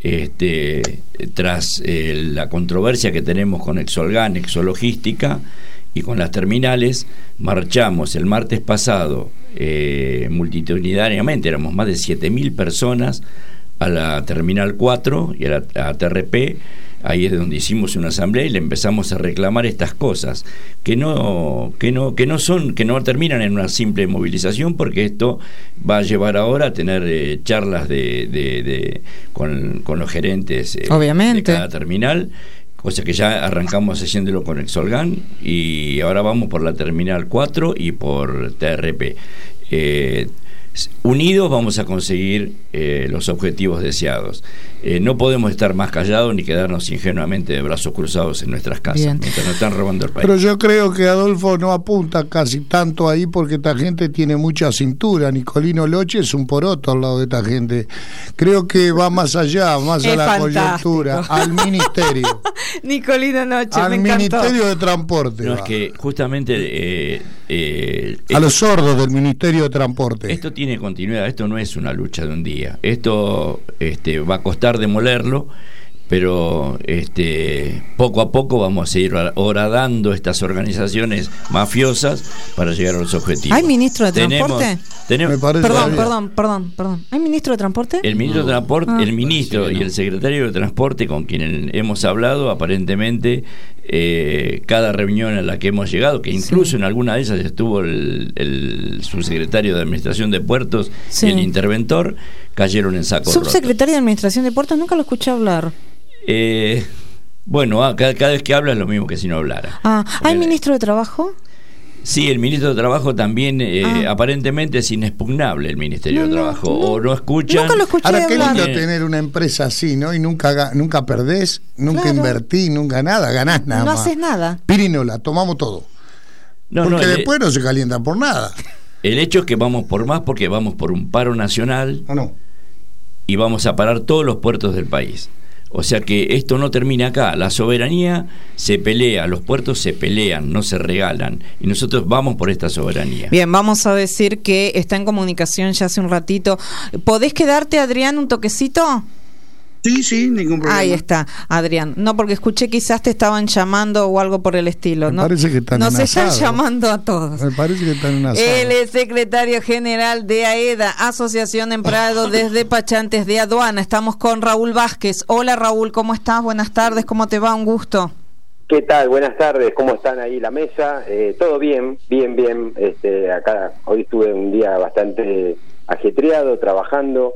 este, tras eh, la controversia que tenemos con Exolgan, Exologística, y con las terminales, marchamos el martes pasado eh, multitudinariamente, éramos más de siete mil personas a la Terminal cuatro y a la a T R P. Ahí es donde hicimos una asamblea y le empezamos a reclamar estas cosas que no que no que no son que no terminan en una simple movilización, porque esto va a llevar ahora a tener eh, charlas de, de, de con, con los gerentes eh, obviamente de cada terminal, cosa que ya arrancamos haciéndolo con Exolgan y ahora vamos por la Terminal cuatro y por T R P. Eh, unidos vamos a conseguir eh, los objetivos deseados. Eh, no podemos estar más callados ni quedarnos ingenuamente de brazos cruzados en nuestras casas. Bien. Mientras nos están robando el país. Pero yo creo que Adolfo no apunta casi tanto ahí porque esta gente tiene mucha cintura. Nicolino Loche es un poroto al lado de esta gente. Creo que va más allá, más es a la fantástico. Coyuntura, al ministerio. Nicolino Loche, al me encantó. Ministerio de Transporte. No, va. es que justamente eh, eh, a esto, los sordos del Ministerio de Transporte. Esto tiene continuidad, esto no es una lucha de un día. Esto este, va a costar demolerlo, pero este, poco a poco vamos a ir horadando estas organizaciones mafiosas para llegar a los objetivos. ¿Hay ministro de tenemos, Transporte? Tenemos, Me parece perdón, bien. perdón, perdón, perdón. ¿Hay ministro de Transporte? El ministro de Transporte, Ah. el ministro Parece que y no. el secretario de Transporte, con quien hemos hablado, aparentemente eh, cada reunión a la que hemos llegado, que incluso Sí. en alguna de ellas estuvo el, el subsecretario de Administración de Puertos Sí. y el interventor, cayeron en saco roto. Subsecretario de Administración de Puertos, nunca lo escuché hablar. Eh, bueno, ah, cada, cada vez que habla es lo mismo que si no hablara. Ah, ¿hay Porque- ministro de Trabajo? Sí, el ministro de Trabajo también, eh, Ah. aparentemente es inexpugnable el Ministerio No, de no, Trabajo, no. o no escuchan. Nunca lo escuché Ahora, qué hablar. lindo Tiene- tener una empresa así, ¿no? Y nunca ga- nunca perdés, nunca Claro. invertís, nunca nada, ganás nada No más. haces nada. Pirinola, tomamos todo. No, porque no, el- después no se calientan por nada. El hecho es que vamos por más porque vamos por un paro nacional ¿O no? y vamos a parar todos los puertos del país. O sea que esto no termina acá. La soberanía se pelea, los puertos se pelean, no se regalan. Y nosotros vamos por esta soberanía. Bien, vamos a decir que está en comunicación ya hace un ratito. ¿Podés quedarte, Adrián, un toquecito? Sí, sí, ningún problema. Ahí está, Adrián. No, porque escuché quizás te estaban llamando o algo por el estilo. Me ¿no? parece que están Nos en están asado. llamando a todos. Me parece que están en una Él es secretario general de AEDA, Asociación de Empleados de Despachantes de Aduana. Estamos con Raúl Vázquez. Hola, Raúl, ¿cómo estás? Buenas tardes, ¿cómo te va? Un gusto. ¿Qué tal? Buenas tardes, ¿cómo están ahí la mesa? Eh, todo bien, bien, bien. Este, acá hoy estuve un día bastante ajetreado, trabajando,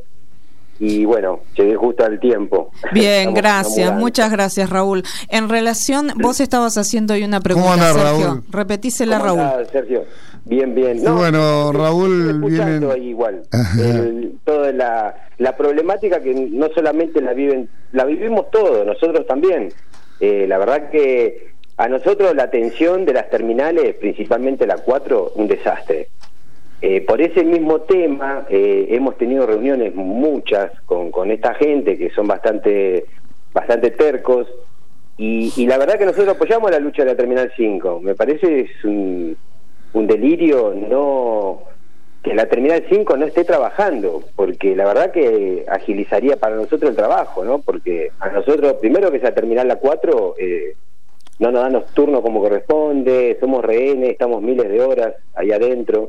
y bueno, llegué justo al tiempo. Bien, Estamos en gracias, mudanza. muchas gracias, Raúl. En relación, vos estabas haciendo hoy una pregunta, ¿Cómo anda, Sergio. Raúl? Repetísela, ¿Cómo Raúl. andás, Sergio? Bien, bien. Y bueno, estuve- Raúl, estuve escuchando vienen- ahí igual. El- toda la, la problemática que no solamente la viven, la vivimos todos, nosotros también. Eh, la verdad que a nosotros la atención de las terminales, principalmente la cuatro, un desastre. Eh, por ese mismo tema eh, hemos tenido reuniones muchas con, con esta gente que son bastante bastante tercos y, y la verdad que nosotros apoyamos la lucha de la Terminal cinco. Me parece es un, un delirio no que la Terminal cinco no esté trabajando, porque la verdad que agilizaría para nosotros el trabajo, ¿no? Porque a nosotros, primero que esa Terminal la cuatro eh, no nos dan los turnos como corresponde, somos rehenes, estamos miles de horas ahí adentro.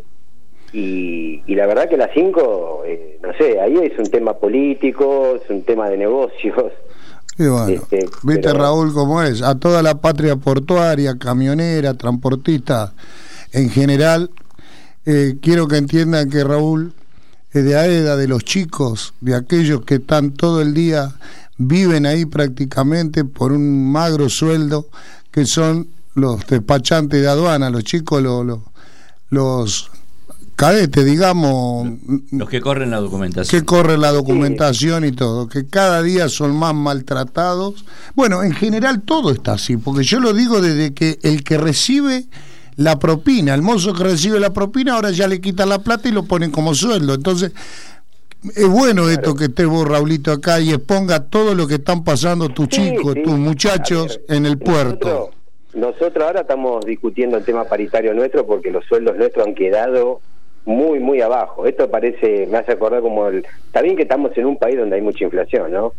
Y, y la verdad que la cinco, eh, no sé, ahí es un tema político, es un tema de negocios. Y bueno, Este, viste, pero- Raúl, cómo es. A toda la patria portuaria, camionera, transportista en general, eh, quiero que entiendan que Raúl es de AEDA, de los chicos, de aquellos que están todo el día, viven ahí prácticamente por un magro sueldo, que son los despachantes de aduana, los chicos, los, los, los cadetes, digamos, Los que corren la documentación. que corren la documentación y todo, que cada día son más maltratados. Bueno, en general todo está así, porque yo lo digo desde que el que recibe la propina, el mozo que recibe la propina, ahora ya le quitan la plata y lo ponen como sueldo. Entonces, es bueno claro. esto que estés vos, Raulito, acá y exponga todo lo que están pasando tus sí, chicos, sí. tus muchachos ver, en el puerto. Nosotros, nosotros ahora estamos discutiendo el tema paritario nuestro porque los sueldos nuestros han quedado muy, muy abajo. Esto parece, me hace acordar como el... Está bien que estamos en un país donde hay mucha inflación, ¿no?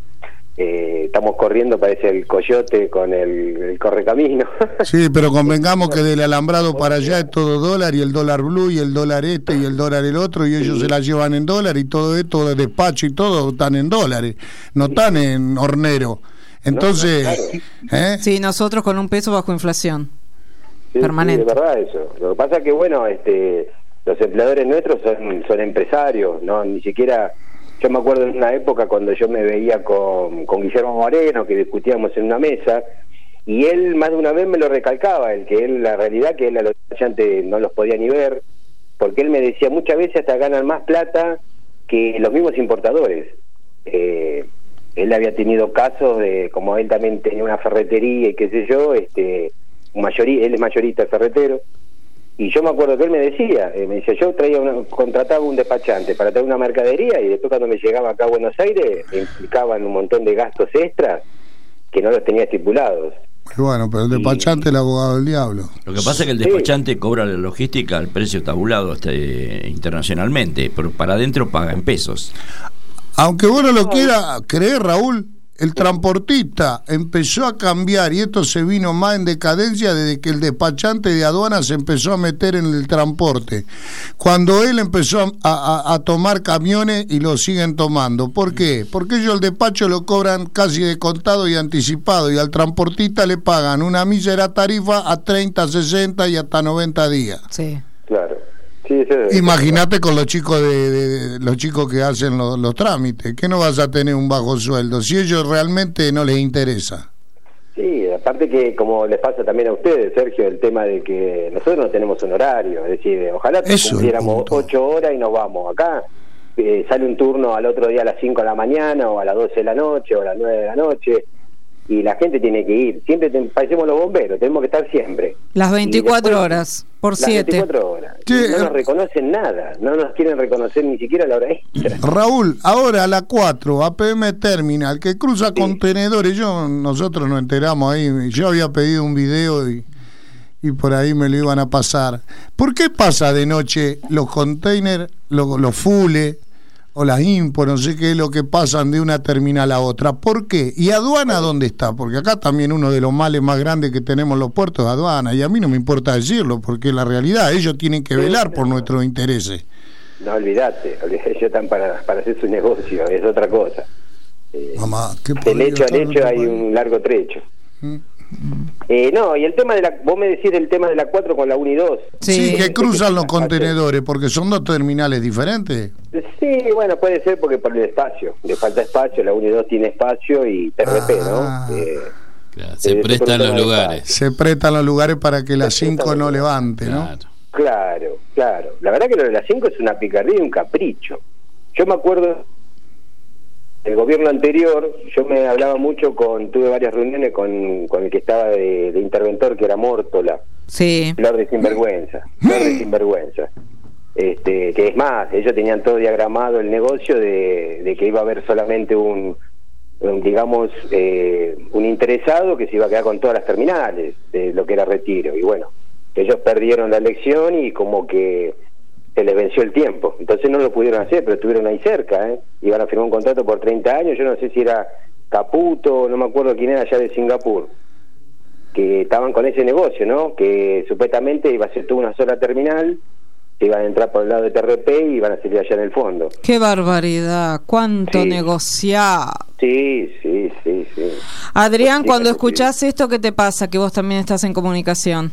Eh, estamos corriendo, parece el coyote con el, el correcamino. Sí, pero convengamos que del alambrado para allá es todo dólar, y el dólar blue, y el dólar este, y el dólar el otro, y ellos sí. se la llevan en dólar, y todo esto de despacho y todo están en dólares, no están en hornero. Entonces... No, no, claro. ¿eh? Sí, nosotros con un peso bajo inflación. Sí, permanente. Sí, de verdad eso. Lo que pasa es que, bueno, este, los empleadores nuestros son, son empresarios, no ni siquiera... Yo me acuerdo en una época cuando yo me veía con, con Guillermo Moreno, que discutíamos en una mesa, y él más de una vez me lo recalcaba, el que él, la realidad que él a los despachantes no los podía ni ver, porque él me decía muchas veces hasta ganan más plata que los mismos importadores. Eh, él había tenido casos de, como él también tenía una ferretería y qué sé yo, este, un mayorí, él es mayorista ferretero, y yo me acuerdo que él me decía, eh, me decía, yo traía una, contrataba un despachante para traer una mercadería, y después cuando me llegaba acá a Buenos Aires me implicaban un montón de gastos extras que no los tenía estipulados. Bueno, pero el despachante y... es el abogado del diablo. Lo que pasa es que el despachante sí. cobra la logística al precio tabulado este, internacionalmente, pero para adentro paga en pesos. Aunque vos no lo quieras creer, Raúl, el transportista empezó a cambiar, y esto se vino más en decadencia desde que el despachante de aduanas se empezó a meter en el transporte, cuando él empezó a, a, a tomar camiones, y lo siguen tomando. ¿Por qué? Porque ellos el despacho lo cobran casi de contado y anticipado, y al transportista le pagan una mísera tarifa a treinta, sesenta y hasta noventa días. Sí, claro. Sí, sí, imagínate con los chicos de, de, de los chicos que hacen los, los trámites, que no vas a tener un bajo sueldo si ellos realmente no les interesa. Sí, aparte que como les pasa también a ustedes, Sergio, el tema de que nosotros no tenemos un horario, es decir, ojalá cumpliéramos ocho horas y nos vamos. Acá eh, sale un turno al otro día a las cinco de la mañana, o a las doce de la noche, o a las nueve de la noche, y la gente tiene que ir. Siempre te, parecemos los bomberos, tenemos que estar siempre. Las veinticuatro después, horas, por siete. Las veinticuatro horas. Sí, no nos reconocen nada, no nos quieren reconocer ni siquiera la hora extra. Raúl, ahora a la cuatro, A P M Terminal, que cruza sí. contenedores, yo nosotros nos enteramos ahí, yo había pedido un video y, y por ahí me lo iban a pasar. ¿Por qué pasa de noche los containers, los, los fules, o las impo, no sé qué es lo que pasan de una terminal a otra? ¿Por qué? ¿Y aduana dónde está? Porque acá también uno de los males más grandes que tenemos los puertos es aduana, y a mí no me importa decirlo, porque la realidad, ellos tienen que velar por nuestros intereses. No, olvídate, ellos están para, para hacer su negocio, es otra cosa. Eh, Mamá, ¿qué del hecho al hecho hay un largo trecho. ¿Mm? Eh, no, y el tema de la... Vos me decís del tema de la cuatro con la uno y dos. Sí, sí, que cruzan los contenedores, porque son dos terminales diferentes. Sí, bueno, puede ser porque por el espacio. Le falta espacio, la uno y dos tiene espacio y T R P, ah, ¿no? Eh, claro, se eh, prestan los lugares. Se prestan los lugares para que la cinco no levante, ¿no? Claro. claro, claro. La verdad que lo de la cinco es una picardía y un capricho. Yo me acuerdo... El gobierno anterior, yo me hablaba mucho con, tuve varias reuniones con, con el que estaba de, de interventor, que era Mórtola. Sí. Flor de sinvergüenza, Flor de sinvergüenza. Este, que es más, ellos tenían todo diagramado el negocio de, de que iba a haber solamente un, un digamos, eh, un interesado que se iba a quedar con todas las terminales de lo que era Retiro. Y bueno, ellos perdieron la elección y como que se les venció el tiempo, entonces no lo pudieron hacer, pero estuvieron ahí cerca, ¿eh? Iban a firmar un contrato por treinta años, yo no sé si era Caputo, no me acuerdo quién era allá de Singapur, que estaban con ese negocio, ¿no? Que supuestamente iba a ser toda una sola terminal, que iban a entrar por el lado de T R P y iban a salir allá en el fondo. ¡Qué barbaridad! ¡Cuánto sí. negociar! Sí, sí, sí, sí. Adrián, sí, cuando sí, escuchás sí. esto, ¿qué te pasa? Que vos también estás en comunicación.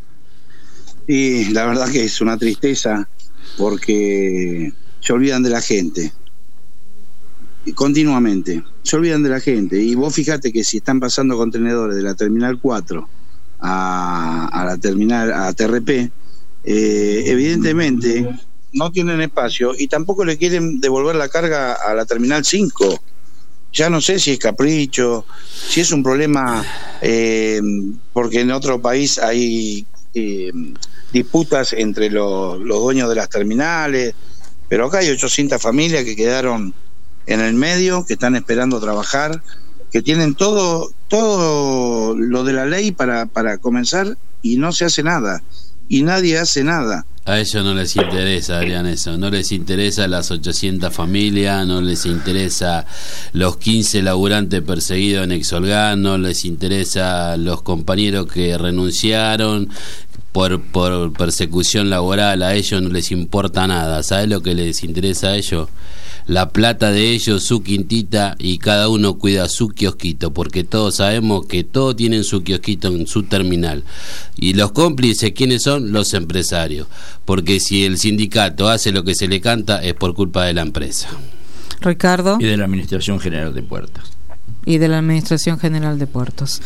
Y la verdad que es una tristeza, porque se olvidan de la gente continuamente, se olvidan de la gente. Y vos fíjate que si están pasando contenedores de la terminal cuatro a, a la terminal a T R P, eh, evidentemente no tienen espacio y tampoco le quieren devolver la carga a la terminal cinco. Ya no sé si es capricho, si es un problema, eh, porque en otro país hay eh, disputas entre los, los dueños de las terminales, Pero acá hay ochocientas familias que quedaron en el medio, que están esperando trabajar, que tienen todo todo lo de la ley para, para comenzar y no se hace nada. Y nadie hace nada. A ellos no les interesa, Adrián, eso. No les interesa las ochocientas familias, no les interesa los quince laburantes perseguidos en Exolgan, no les interesa los compañeros que renunciaron por, por persecución laboral. A ellos no les importa nada. ¿Sabes lo que les interesa a ellos? La plata de ellos, su quintita, y cada uno cuida su kiosquito, porque todos sabemos que todos tienen su kiosquito en su terminal. Y los cómplices, ¿quiénes son? Los empresarios, porque si el sindicato hace lo que se le canta es por culpa de la empresa. Ricardo. Y de la Administración General de Puertos. Y de la Administración General de Puertos.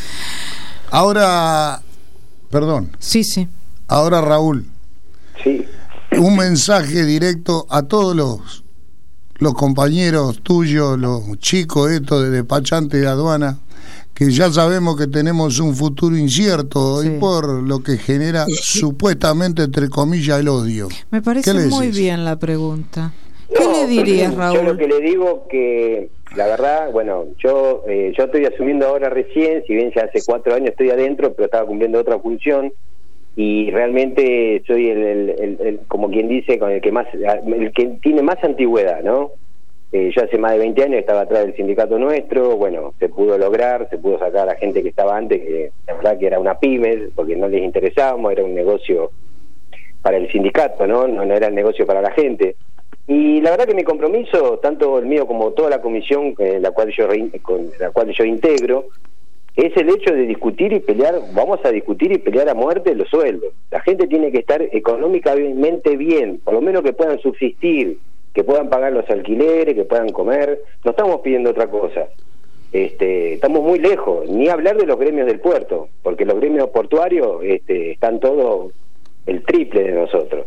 Ahora, perdón. Sí, sí. Ahora, Raúl. Sí. Un mensaje directo a todos los los compañeros tuyos, los chicos estos de despachante de aduana, que ya sabemos que tenemos un futuro incierto, sí, y por lo que genera supuestamente, entre comillas, el odio. Me parece muy bien la pregunta. ¿Qué no, le dirías, Raúl? Yo lo que le digo que, la verdad, bueno, yo eh, yo estoy asumiendo ahora recién, si bien ya hace cuatro años estoy adentro, pero estaba cumpliendo otra función, y realmente soy el, el, el, el como quien dice, con el que más, el que tiene más antigüedad, ¿no? Eh, yo hace más de veinte años estaba atrás del sindicato nuestro, bueno, se pudo lograr, se pudo sacar a la gente que estaba antes, que la verdad que era una pyme, porque no les interesábamos, era un negocio para el sindicato, ¿no? No, no era el negocio para la gente. Y la verdad que mi compromiso, tanto el mío como toda la comisión eh, la cual yo re, con la cual yo integro, es el hecho de discutir y pelear, vamos a discutir y pelear a muerte los sueldos. La gente tiene que estar económicamente bien, por lo menos que puedan subsistir, que puedan pagar los alquileres, que puedan comer. No estamos pidiendo otra cosa. Este, estamos muy lejos, ni hablar de los gremios del puerto, porque los gremios portuarios este, están todos el triple de nosotros.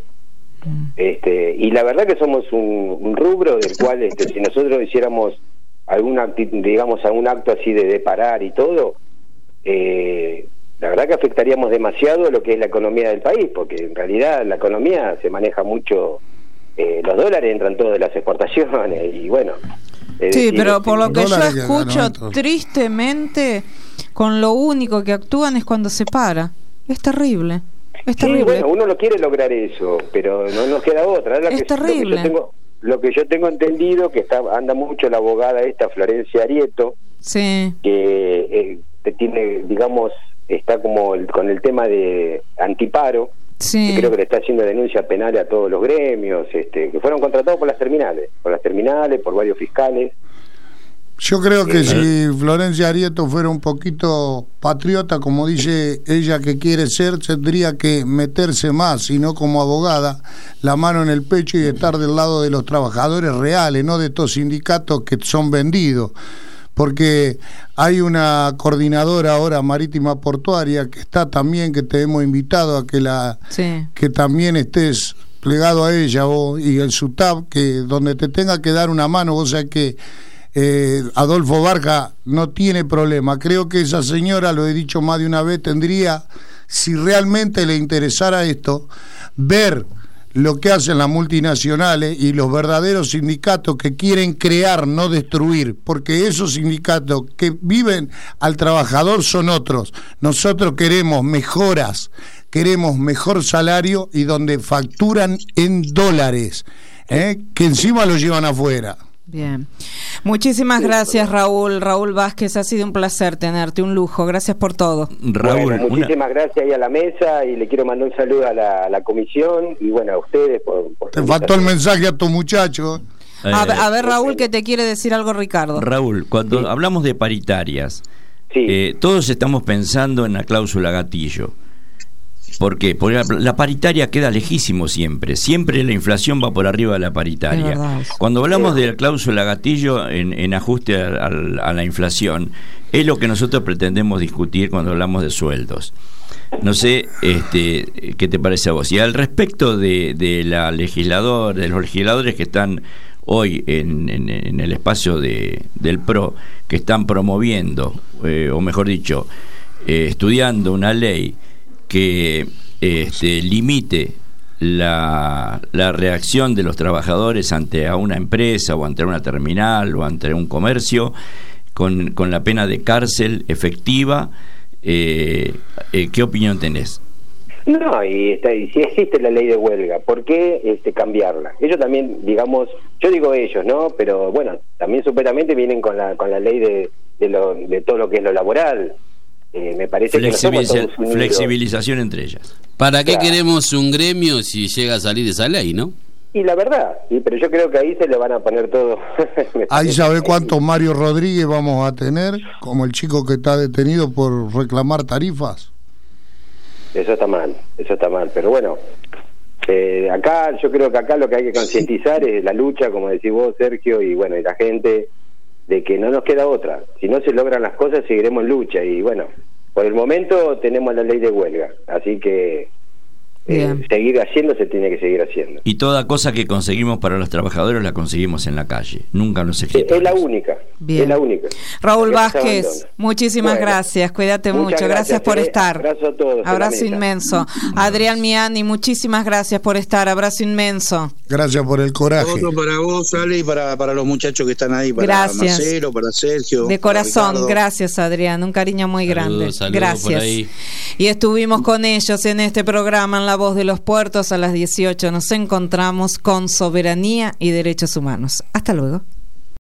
Este, y la verdad que somos un, un rubro del cual este, si nosotros hiciéramos algún acti, digamos algún acto así de, de parar y todo, eh, la verdad que afectaríamos demasiado lo que es la economía del país, porque en realidad la economía se maneja mucho, eh, los dólares entran todos de las exportaciones y bueno. Sí, decir, pero por lo que yo escucho, tristemente, con lo único que actúan es cuando se para. Es terrible. Es terrible. Sí, bueno, uno no quiere lograr eso, pero no nos queda otra. Es, es que, terrible. Lo que, yo tengo, lo que yo tengo entendido, que está anda mucho la abogada esta, Florencia Arieto, sí, que eh, tiene, digamos, está como el, con el tema de antiparo, sí, que creo que le está haciendo denuncias penales a todos los gremios, este, que fueron contratados por las terminales, por las terminales, por varios fiscales. Yo creo que si Florencia Arieto fuera un poquito patriota, como dice ella que quiere ser, tendría que meterse más, y no como abogada, la mano en el pecho y estar del lado de los trabajadores reales, no de estos sindicatos que son vendidos. Porque hay una coordinadora ahora marítima portuaria que está también, que te hemos invitado a que la sí, que también estés plegado a ella, vos, y el SUTAP, que donde te tenga que dar una mano, vos sabés que Eh, Adolfo Barja no tiene problema. Creo que esa señora, lo he dicho más de una vez, tendría, si realmente le interesara esto, ver lo que hacen las multinacionales y los verdaderos sindicatos que quieren crear, no destruir, porque esos sindicatos que viven al trabajador son otros. Nosotros queremos mejoras, queremos mejor salario y donde facturan en dólares, ¿eh? Que encima lo llevan afuera. Bien. Muchísimas gracias, Raúl. Raúl Vázquez, ha sido un placer tenerte, un lujo. Gracias por todo. Raúl, bueno, muchísimas una... gracias ahí a la mesa, y le quiero mandar un saludo a la, a la comisión y bueno, a ustedes. Por, por te faltó el mensaje a tu muchacho. Eh, a, a ver, Raúl, que te quiere decir algo Ricardo. Raúl, cuando sí. hablamos de paritarias, sí. eh, todos estamos pensando en la cláusula gatillo. ¿Por qué? Porque la, la paritaria queda lejísimo siempre. Siempre la inflación va por arriba de la paritaria. Cuando hablamos de la cláusula gatillo en, en ajuste a, a, a la inflación, es lo que nosotros pretendemos discutir cuando hablamos de sueldos. No sé este, qué te parece a vos. Y al respecto de, de la legislador, de los legisladores que están hoy en, en, en el espacio de, del P R O, que están promoviendo, eh, o mejor dicho, eh, estudiando una ley que este, limite la, la reacción de los trabajadores ante a una empresa o ante una terminal o ante un comercio con, con la pena de cárcel efectiva. Eh, eh, ¿Qué opinión tenés? No, y, está, y si existe la ley de huelga, ¿por qué este, cambiarla? Ellos también, digamos, yo digo ellos, ¿no? Pero bueno, también supuestamente vienen con la con la ley de, de, lo, de todo lo que es lo laboral. Eh, me parece Flexibiliza, que no somos flexibilización entre ellas. ¿Para qué claro. queremos un gremio si llega a salir esa ley, no? Y la verdad, y, pero yo creo que ahí se le van a poner todo. Ahí sabe cuántos Mario Rodríguez vamos a tener, como el chico que está detenido por reclamar tarifas. Eso está mal, eso está mal, pero bueno, eh, acá yo creo que acá lo que hay que concientizar es la lucha, como decís vos, Sergio, y bueno, y la gente, de que no nos queda otra. Si no se logran las cosas, seguiremos en lucha, y bueno, por el momento tenemos la ley de huelga, así que eh, seguir haciendo se tiene que seguir haciendo. Y toda cosa que conseguimos para los trabajadores la conseguimos en la calle, nunca en los escritorios. Es la única, Bien. es la única. Raúl Porque Vázquez, muchísimas bueno, gracias, cuídate mucho, gracias, gracias por eh, estar. Abrazo a todos. Abrazo inmenso. Adrián Miani, muchísimas gracias por estar, abrazo inmenso. Gracias por el coraje. Otro para vos, Ale, y para, para los muchachos que están ahí, para Gracias. Marcelo, para Sergio. De corazón, Ricardo. gracias Adrián, un cariño muy Saludos, grande. saludos Gracias. por ahí. Y estuvimos con ellos en este programa en La Voz de los Puertos. A las dieciocho nos encontramos con Soberanía y Derechos Humanos. Hasta luego.